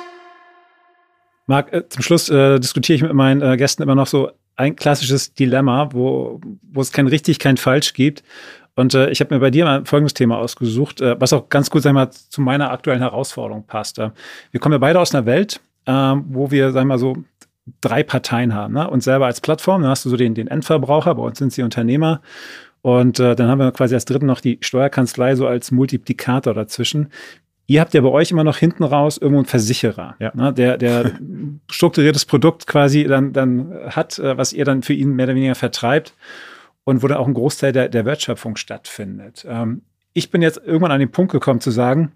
Marc, äh, zum Schluss äh, diskutiere ich mit meinen äh, Gästen immer noch so ein klassisches Dilemma, wo, wo es kein richtig, kein falsch gibt. Und äh, ich habe mir bei dir mal folgendes Thema ausgesucht, äh, was auch ganz gut, sag ich mal, zu meiner aktuellen Herausforderung passt. Äh, wir kommen ja beide aus einer Welt, äh, wo wir, sagen wir mal so, drei Parteien haben. Ne? Uns selber als Plattform, dann hast du so den, den Endverbraucher, bei uns sind es die Unternehmer. Und äh, dann haben wir quasi als dritten noch die Steuerkanzlei so als Multiplikator dazwischen. Ihr habt ja bei euch immer noch hinten raus irgendwo einen Versicherer, ja. ne, der, der strukturiertes Produkt quasi dann, dann hat, äh, was ihr dann für ihn mehr oder weniger vertreibt und wo dann auch ein Großteil der, der Wertschöpfung stattfindet. Ähm, ich bin jetzt irgendwann an den Punkt gekommen zu sagen,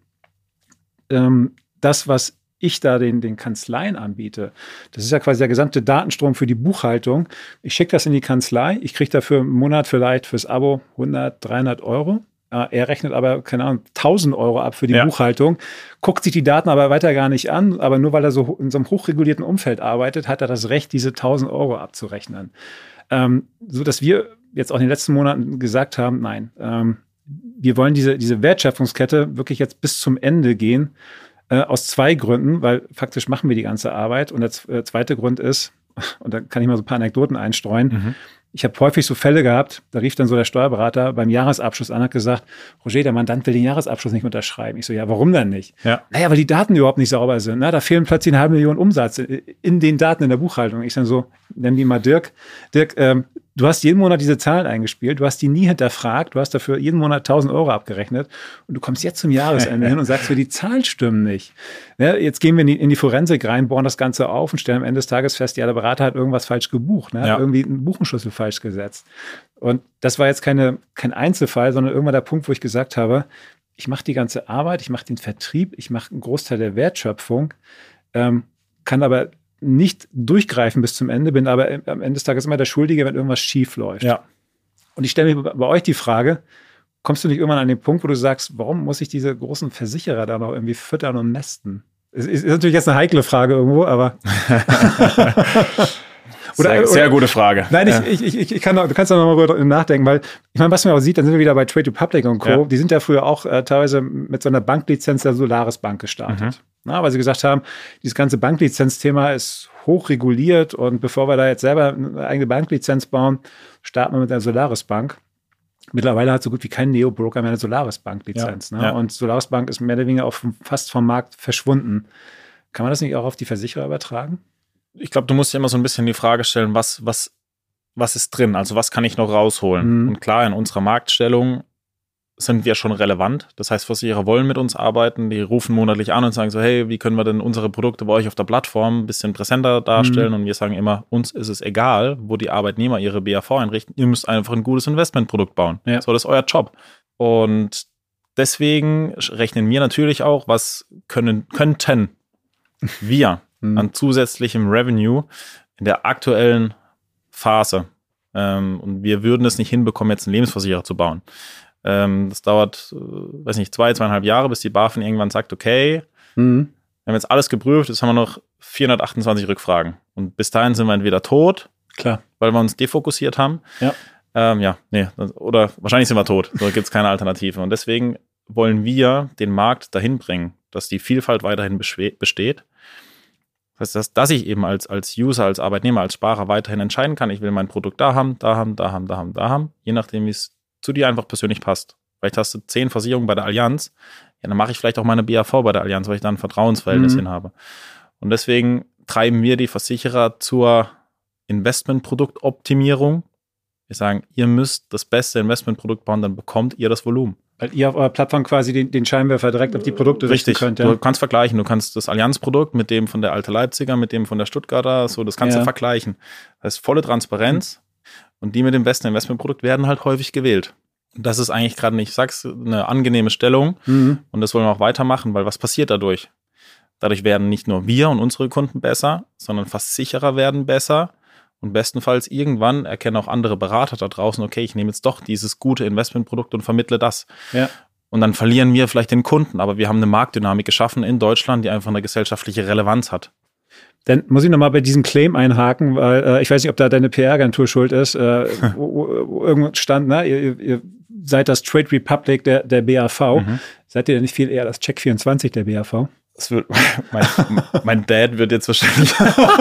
ähm, das, was ich da den, den Kanzleien anbiete, das ist ja quasi der gesamte Datenstrom für die Buchhaltung. Ich schicke das in die Kanzlei, ich kriege dafür im Monat vielleicht fürs Abo hundert, dreihundert Euro. Uh, er rechnet aber, keine Ahnung, tausend Euro ab für die ja. Buchhaltung, guckt sich die Daten aber weiter gar nicht an, aber nur weil er so in so einem hochregulierten Umfeld arbeitet, hat er das Recht, diese tausend Euro abzurechnen. Ähm, so dass wir jetzt auch in den letzten Monaten gesagt haben, nein, ähm, wir wollen diese, diese Wertschöpfungskette wirklich jetzt bis zum Ende gehen, äh, aus zwei Gründen, weil faktisch machen wir die ganze Arbeit. Und der z- äh, zweite Grund ist, und da kann ich mal so ein paar Anekdoten einstreuen, mhm. Ich habe häufig so Fälle gehabt, da rief dann so der Steuerberater beim Jahresabschluss an und hat gesagt, Roger, der Mandant will den Jahresabschluss nicht unterschreiben. Ich so, ja, warum denn nicht? Ja. Naja, weil die Daten überhaupt nicht sauber sind. Na, da fehlen plötzlich eine halbe Million Umsatz in den Daten in der Buchhaltung. Ich dann so, nenn die mal Dirk. Dirk, ähm, du hast jeden Monat diese Zahlen eingespielt, du hast die nie hinterfragt, du hast dafür jeden Monat tausend Euro abgerechnet und du kommst jetzt zum Jahresende hin und sagst mir, die Zahlen stimmen nicht. Ja, jetzt gehen wir in die, in die Forensik rein, bohren das Ganze auf und stellen am Ende des Tages fest, ja, der Berater hat irgendwas falsch gebucht, ne? Ja. Irgendwie einen Buchenschlüssel falsch gesetzt. Und das war jetzt keine, kein Einzelfall, sondern irgendwann der Punkt, wo ich gesagt habe, ich mache die ganze Arbeit, ich mache den Vertrieb, ich mache einen Großteil der Wertschöpfung, ähm, kann aber nicht durchgreifen bis zum Ende, bin aber am Ende des Tages immer der Schuldige, wenn irgendwas schief läuft. Ja. Und ich stelle mir bei euch die Frage, kommst du nicht irgendwann an den Punkt, wo du sagst, warum muss ich diese großen Versicherer da noch irgendwie füttern und mästen? Ist, ist natürlich jetzt eine heikle Frage irgendwo, aber Oder, sehr, sehr oder, gute Frage. Nein, ich, ja. ich, ich, ich kann, du kannst da noch mal drüber nachdenken, weil ich meine, was man auch sieht, dann sind wir wieder bei Trade Republic und Co. Ja. Die sind ja früher auch äh, teilweise mit so einer Banklizenz der Solaris Bank gestartet. Mhm. Na, weil sie gesagt haben, dieses ganze Banklizenzthema ist hochreguliert und bevor wir da jetzt selber eine eigene Banklizenz bauen, starten wir mit der Solaris Bank. Mittlerweile hat so gut wie kein Neo-Broker mehr eine Solaris Bank-Lizenz. Ja. Ne? Ja. Und Solaris Bank ist mehr oder weniger auch fast vom Markt verschwunden. Kann man das nicht auch auf die Versicherer übertragen? Ich glaube, du musst dir immer so ein bisschen die Frage stellen, was, was, was ist drin? Also was kann ich noch rausholen? Mhm. Und klar, in unserer Marktstellung sind wir schon relevant. Das heißt, Versicherer wollen mit uns arbeiten. Die rufen monatlich an und sagen so, hey, wie können wir denn unsere Produkte bei euch auf der Plattform ein bisschen präsenter darstellen? Mhm. Und wir sagen immer, uns ist es egal, wo die Arbeitnehmer ihre B A V einrichten. Ihr müsst einfach ein gutes Investmentprodukt bauen. Ja. So, das ist euer Job. Und deswegen rechnen wir natürlich auch, was können, könnten wir an zusätzlichem Revenue in der aktuellen Phase. Ähm, und wir würden es nicht hinbekommen, jetzt einen Lebensversicherer zu bauen. Ähm, das dauert, äh, weiß nicht, zwei, zweieinhalb Jahre, bis die BaFin irgendwann sagt, okay, mhm. wir haben jetzt alles geprüft, jetzt haben wir noch vierhundertachtundzwanzig Rückfragen. Und bis dahin sind wir entweder tot, klar, weil wir uns defokussiert haben. Ja, ähm, ja nee, oder wahrscheinlich sind wir tot. So gibt es keine Alternative. Und deswegen wollen wir den Markt dahin bringen, dass die Vielfalt weiterhin besteht. Das heißt, dass, dass ich eben als, als User, als Arbeitnehmer, als Sparer weiterhin entscheiden kann, ich will mein Produkt da haben, da haben, da haben, da haben, da haben, je nachdem, wie es zu dir einfach persönlich passt. Vielleicht hast du zehn Versicherungen bei der Allianz, ja, dann mache ich vielleicht auch meine B A V bei der Allianz, weil ich da ein Vertrauensverhältnis mhm. hin habe. Und deswegen treiben wir die Versicherer zur Investmentproduktoptimierung. Wir sagen, ihr müsst das beste Investmentprodukt bauen, dann bekommt ihr das Volumen. Weil ihr auf eurer Plattform quasi den, den Scheinwerfer direkt auf die Produkte richten könnt. Richtig, du kannst vergleichen. Du kannst das Allianz-Produkt mit dem von der Alte Leipziger, mit dem von der Stuttgarter, so, das kannst ja. du vergleichen. Das ist volle Transparenz mhm. und die mit dem besten Investmentprodukt werden halt häufig gewählt. Und das ist eigentlich gerade nicht, ich sag's, eine angenehme Stellung mhm. und das wollen wir auch weitermachen, weil was passiert dadurch? Dadurch werden nicht nur wir und unsere Kunden besser, sondern Versicherer werden besser. Und bestenfalls irgendwann erkennen auch andere Berater da draußen, okay, ich nehme jetzt doch dieses gute Investmentprodukt und vermittle das. Ja. Und dann verlieren wir vielleicht den Kunden, aber wir haben eine Marktdynamik geschaffen in Deutschland, die einfach eine gesellschaftliche Relevanz hat. Dann muss ich nochmal bei diesem Claim einhaken, weil äh, ich weiß nicht, ob da deine P R-Agentur schuld ist. Äh, wo, wo, wo irgendwo stand, ne, ihr, ihr seid das Trade Republic der, der B A V. Mhm. Seid ihr denn nicht viel eher das Check vierundzwanzig der B A V? Das wird, mein, mein Dad wird jetzt wahrscheinlich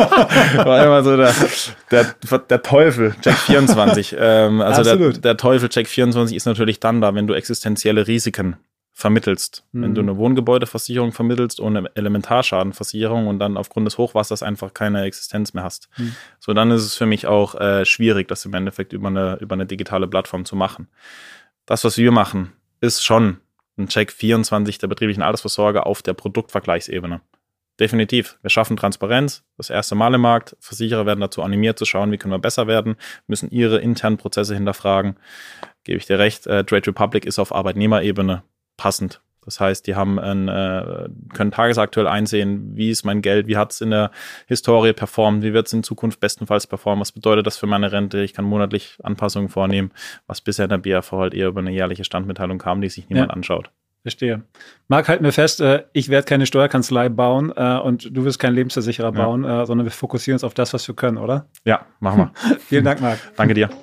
war immer so der, der, der Teufel, Check vierundzwanzig. Ähm, also der, der Teufel Check vierundzwanzig ist natürlich dann da, wenn du existenzielle Risiken vermittelst. Mhm. Wenn du eine Wohngebäudeversicherung vermittelst und eine Elementarschadenversicherung und dann aufgrund des Hochwassers einfach keine Existenz mehr hast. Mhm. So, dann ist es für mich auch äh, schwierig, das im Endeffekt über eine, über eine digitale Plattform zu machen. Das, was wir machen, ist schon ein Check vierundzwanzig der betrieblichen Altersvorsorge auf der Produktvergleichsebene. Definitiv. Wir schaffen Transparenz, das erste Mal im Markt. Versicherer werden dazu animiert zu schauen, wie können wir besser werden, müssen ihre internen Prozesse hinterfragen. Gebe ich dir recht, äh, Trade Republic ist auf Arbeitnehmerebene passend. Das heißt, die haben ein, äh, können tagesaktuell einsehen, wie ist mein Geld, wie hat es in der Historie performt, wie wird es in Zukunft bestenfalls performen, was bedeutet das für meine Rente, ich kann monatlich Anpassungen vornehmen, was bisher in der B A V halt eher über eine jährliche Standmitteilung kam, die sich niemand ja. anschaut. Verstehe. Marc, halten wir fest, äh, ich werde keine Steuerkanzlei bauen äh, und du wirst keinen Lebensversicherer ja. bauen, äh, sondern wir fokussieren uns auf das, was wir können, oder? Ja, machen wir. Vielen Dank, Marc. Danke dir.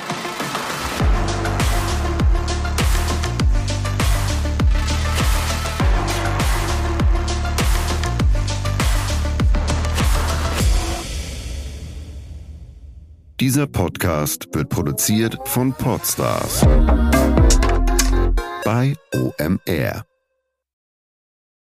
Dieser Podcast wird produziert von Podstars bei O M R.